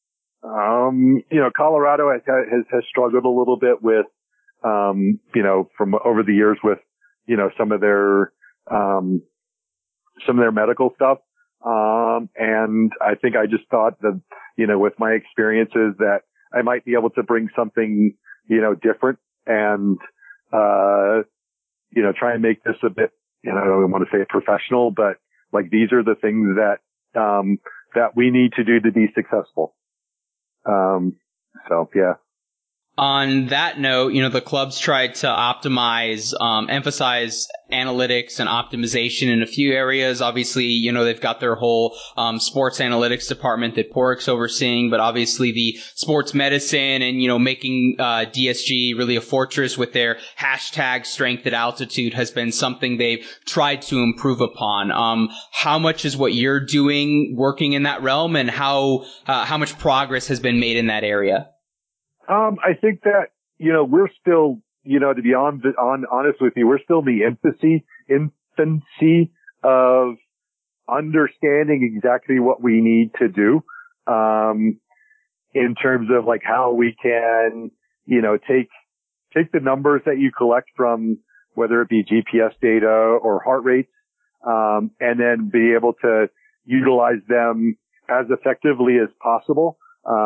Colorado has struggled a little bit with, from over the years with, some of their medical stuff. And I think I just thought that, with my experiences that I might be able to bring something, different and, try and make this a bit, I don't want to say professional, but like these are the things that we need to do to be successful. So yeah. On that note, the club's tried to optimize, emphasize analytics and optimization in a few areas. Obviously, they've got their whole sports analytics department that Porrick's overseeing, but obviously the sports medicine and, making DSG really a fortress with their hashtag strength at altitude has been something they've tried to improve upon. How much is what you're doing working in that realm, and how much progress has been made in that area? I think that, we're still, to be honest with you, we're still in the infancy of understanding exactly what we need to do, in terms of like how we can, take the numbers that you collect from whether it be GPS data or heart rates, and then be able to utilize them as effectively as possible.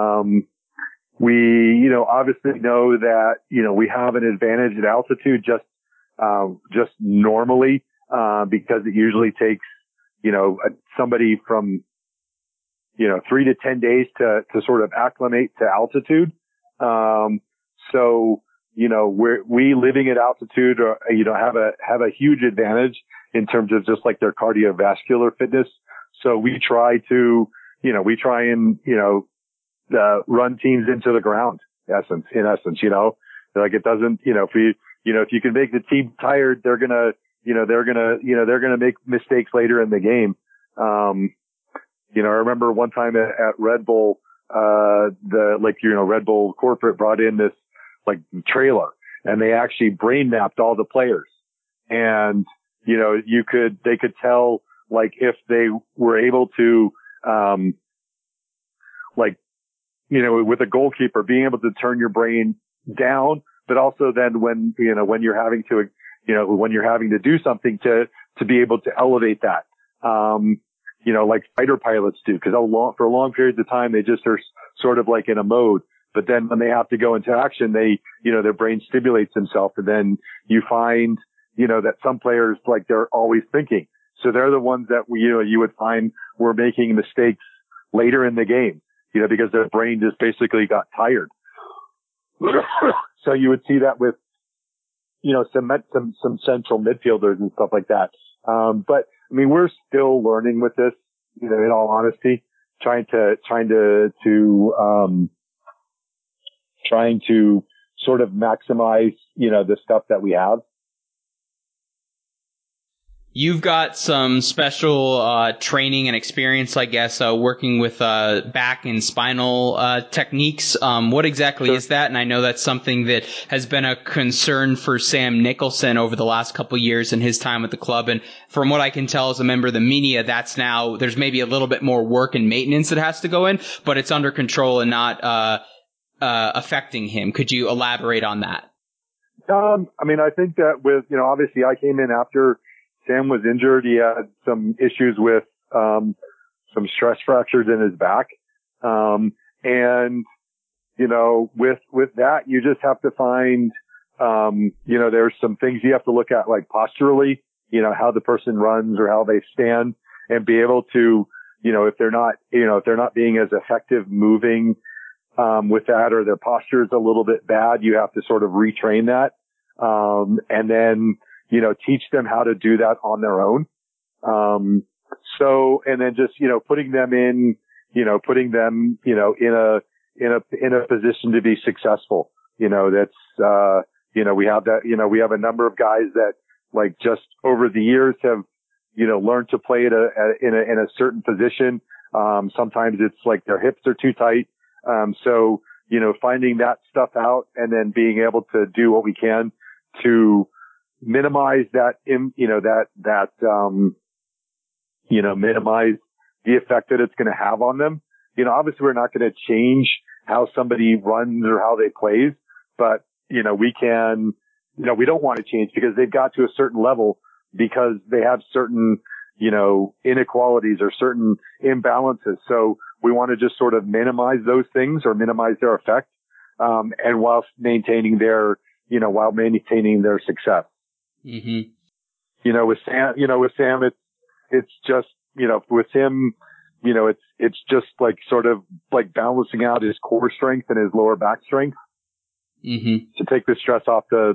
We, obviously know that, we have an advantage at altitude just normally, because it usually takes, somebody from, 3 to 10 days to sort of acclimate to altitude. So, we living at altitude, have a huge advantage in terms of just like their cardiovascular fitness. So we try and run teams into the ground, in essence, like it doesn't, if you can make the team tired, they're gonna make mistakes later in the game. I remember one time at Red Bull, Red Bull corporate brought in this like trailer, and they actually brain mapped all the players. And, they could tell like if they were able to, with a goalkeeper, being able to turn your brain down, but also then when you're having to do something to be able to elevate that, like fighter pilots do, because for long periods of time, they just are sort of like in a mode. But then when they have to go into action, their brain stimulates themselves. And then you find, that some players, like they're always thinking. So they're the ones that you would find were making mistakes later in the game. Because their brain just basically got tired. So you would see that with, some central midfielders and stuff like that. But I mean, we're still learning with this, in all honesty, trying to sort of maximize, the stuff that we have. You've got some special training and experience, I guess, working with back and spinal techniques. What exactly is that? And I know that's something that has been a concern for Sam Nicholson over the last couple of years in his time at the club. And from what I can tell as a member of the media, there's maybe a little bit more work and maintenance that has to go in, but it's under control and not affecting him. Could you elaborate on that? I think that with, obviously I came in after Sam was injured. He had some issues with some stress fractures in his back. And, with that, you just have to find, there's some things you have to look at, like posturally, how the person runs or how they stand, and be able to, if they're not being as effective moving with that, or their posture is a little bit bad, you have to sort of retrain that. And then, teach them how to do that on their own. And then just, putting them in a position to be successful. That's, we have that, we have a number of guys that like just over the years have, learned to play in a certain position. Sometimes it's like their hips are too tight. So, finding that stuff out and then being able to do what we can to minimize that, minimize the effect that it's going to have on them. Obviously we're not going to change how somebody runs or how they plays, but, we can, we don't want to change because they've got to a certain level because they have certain, inequalities or certain imbalances. So we want to just sort of minimize those things or minimize their effect, and whilst maintaining their success. Mm-hmm. with Sam, it's just, with him, it's just like sort of like balancing out his core strength and his lower back strength to take the stress off the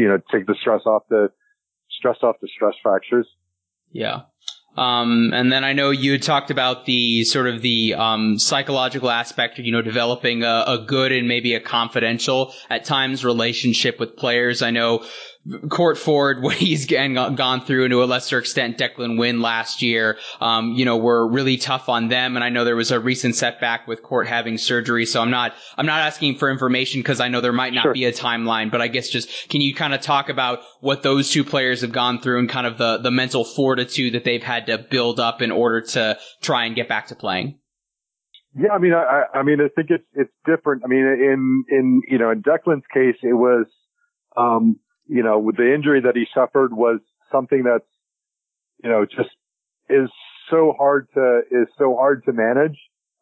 stress fractures. Yeah. And then I know you had talked about the sort of the psychological aspect of, developing a good and maybe a confidential at times relationship with players. I know Court Ford, what he's gone through, and to a lesser extent Declan Wynn last year, were really tough on them. And I know there was a recent setback with Court having surgery. So I'm not asking for information because I know there might not be a timeline, but I guess just can you kind of talk about what those two players have gone through and kind of the mental fortitude that they've had to build up in order to try and get back to playing? Yeah, I think it's different. In Declan's case, it was, with the injury that he suffered was something that's, just is so hard to manage.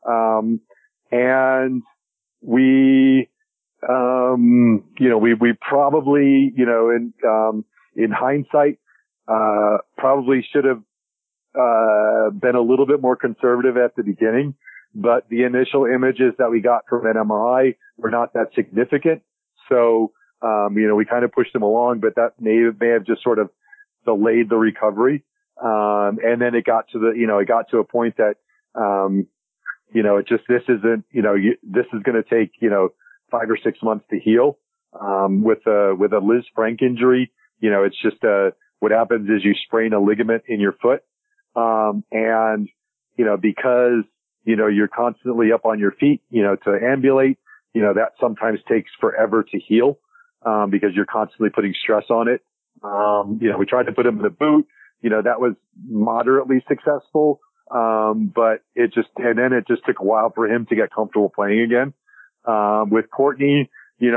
And we probably, in hindsight, probably should have, been a little bit more conservative at the beginning, but the initial images that we got from an MRI were not that significant. So, we kind of pushed him along, but that may have just sort of delayed the recovery. And then it got to a point that, this is going to take, 5 or 6 months to heal. With a Liz Frank injury, it's just, what happens is you sprain a ligament in your foot. And, because, you're constantly up on your feet, to ambulate, that sometimes takes forever to heal. Because you're constantly putting stress on it. We tried to put him in the boot, that was moderately successful. But it just took a while for him to get comfortable playing again. With Courtney, his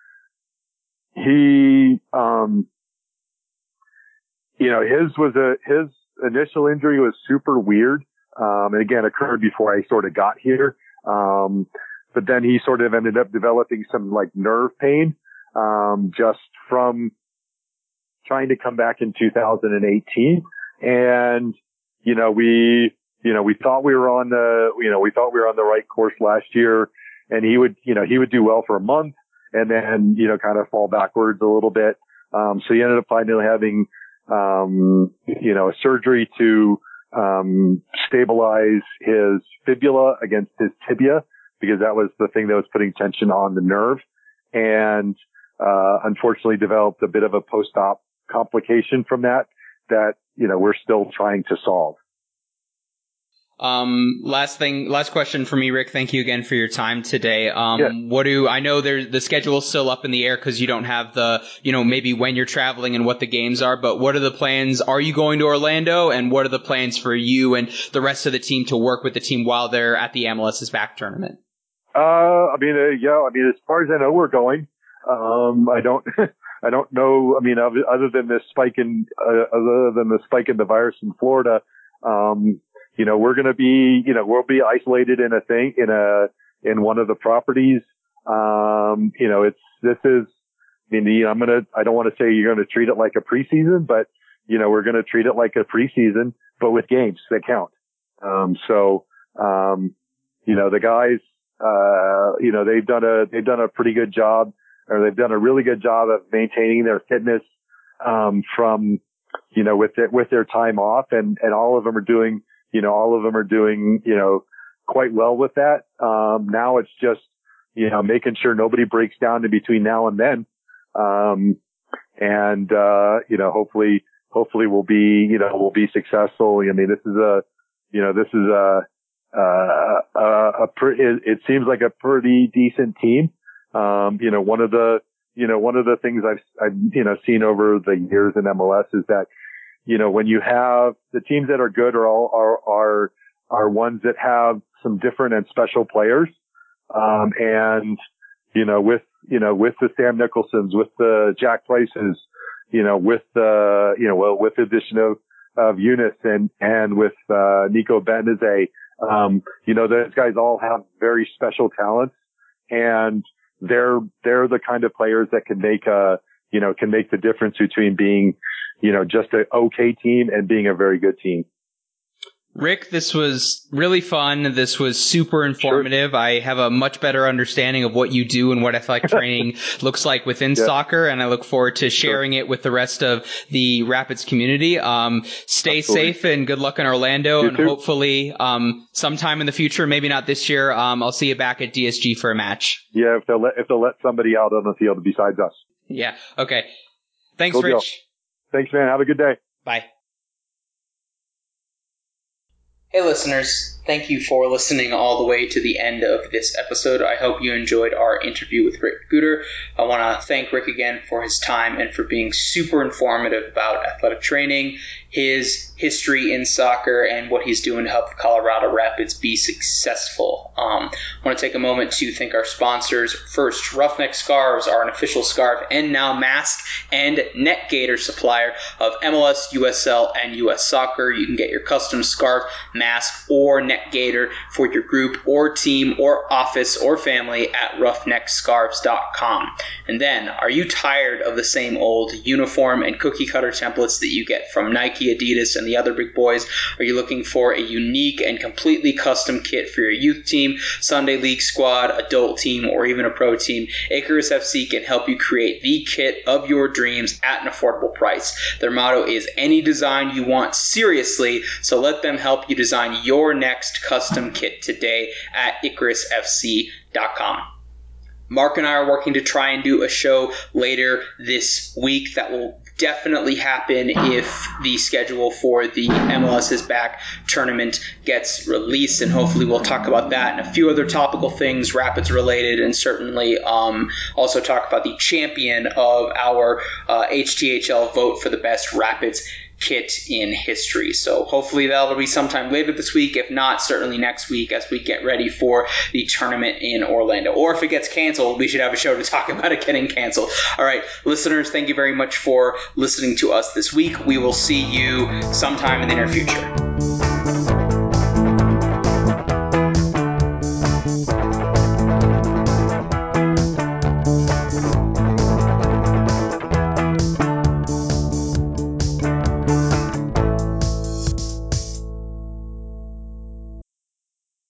initial injury was super weird. And again, occurred before I sort of got here. But then he sort of ended up developing some like nerve pain. Just from trying to come back in 2018. And, we thought we were on the right course last year, and he would do well for a month and then, kind of fall backwards a little bit. So he ended up finally having, a surgery to, stabilize his fibula against his tibia, because that was the thing that was putting tension on the nerve. And, unfortunately developed a bit of a post-op complication from that, we're still trying to solve. Last question for me, Rick. Thank you again for your time today. I know the schedule's still up in the air because you don't have the, maybe when you're traveling and what the games are, but what are the plans? Are you going to Orlando, and what are the plans for you and the rest of the team to work with the team while they're at the MLS is Back tournament? As far as I know, we're going. I don't know. Other than the spike in the virus in Florida, we're going to be, we'll be isolated in one of the properties. I don't want to say you're going to treat it like a preseason, but, we're going to treat it like a preseason, but with games that count. The guys, they've done a pretty good job, or they've done a really good job of maintaining their fitness, with their time off, and all of them are doing, quite well with that. Now it's just, making sure nobody breaks down in between now and then. Hopefully we'll be successful. It seems like a pretty decent team. One of the things I've seen over the years in MLS is that, when you have the teams that are good are ones that have some different and special players. With the Sam Nicholsons, with the Jack Prices, with the addition of Eunice and with, Nico Benezet, those guys all have very special talents, and they're the kind of players that can make a can make the difference between being, just an okay team and being a very good team. Rick, this was really fun. This was super informative. Sure. I have a much better understanding of what you do and what athletic training looks like within soccer, and I look forward to sharing it with the rest of the Rapids community. Stay safe and good luck in Orlando, and hopefully sometime in the future, maybe not this year, I'll see you back at DSG for a match. Yeah, if they'll let somebody out on the field besides us. Yeah, okay. Thanks, Cool Rich. Deal. Thanks, man. Have a good day. Bye. Hey listeners, thank you for listening all the way to the end of this episode. I hope you enjoyed our interview with Rick Guder. I want to thank Rick again for his time and for being super informative about athletic training, his history in soccer, and what he's doing to help the Colorado Rapids be successful. I want to take a moment to thank our sponsors. First, Roughneck Scarves are an official scarf and now mask and neck gaiter supplier of MLS, USL, and US Soccer. You can get your custom scarf, mask, or neck gaiter for your group or team or office or family at roughneckscarves.com. And then, are you tired of the same old uniform and cookie cutter templates that you get from Nike, Adidas, and the other big boys? Are you looking for a unique and completely custom kit for your youth team, Sunday League squad, adult team, or even a pro team? Icarus FC can help you create the kit of your dreams at an affordable price. Their motto is any design you want seriously, so let them help you design your next custom kit today at IcarusFC.com. Mark and I are working to try and do a show later this week that will definitely happen if the schedule for the MLS is Back tournament gets released, and hopefully we'll talk about that and a few other topical things Rapids related, and certainly also talk about the champion of our HTHL vote for the best Rapids kit in history. So hopefully that'll be sometime later this week. If not, certainly next week as we get ready for the tournament in Orlando. Or if it gets canceled, we should have a show to talk about it getting canceled. All right, listeners, thank you very much for listening to us this week. We will see you sometime in the near future.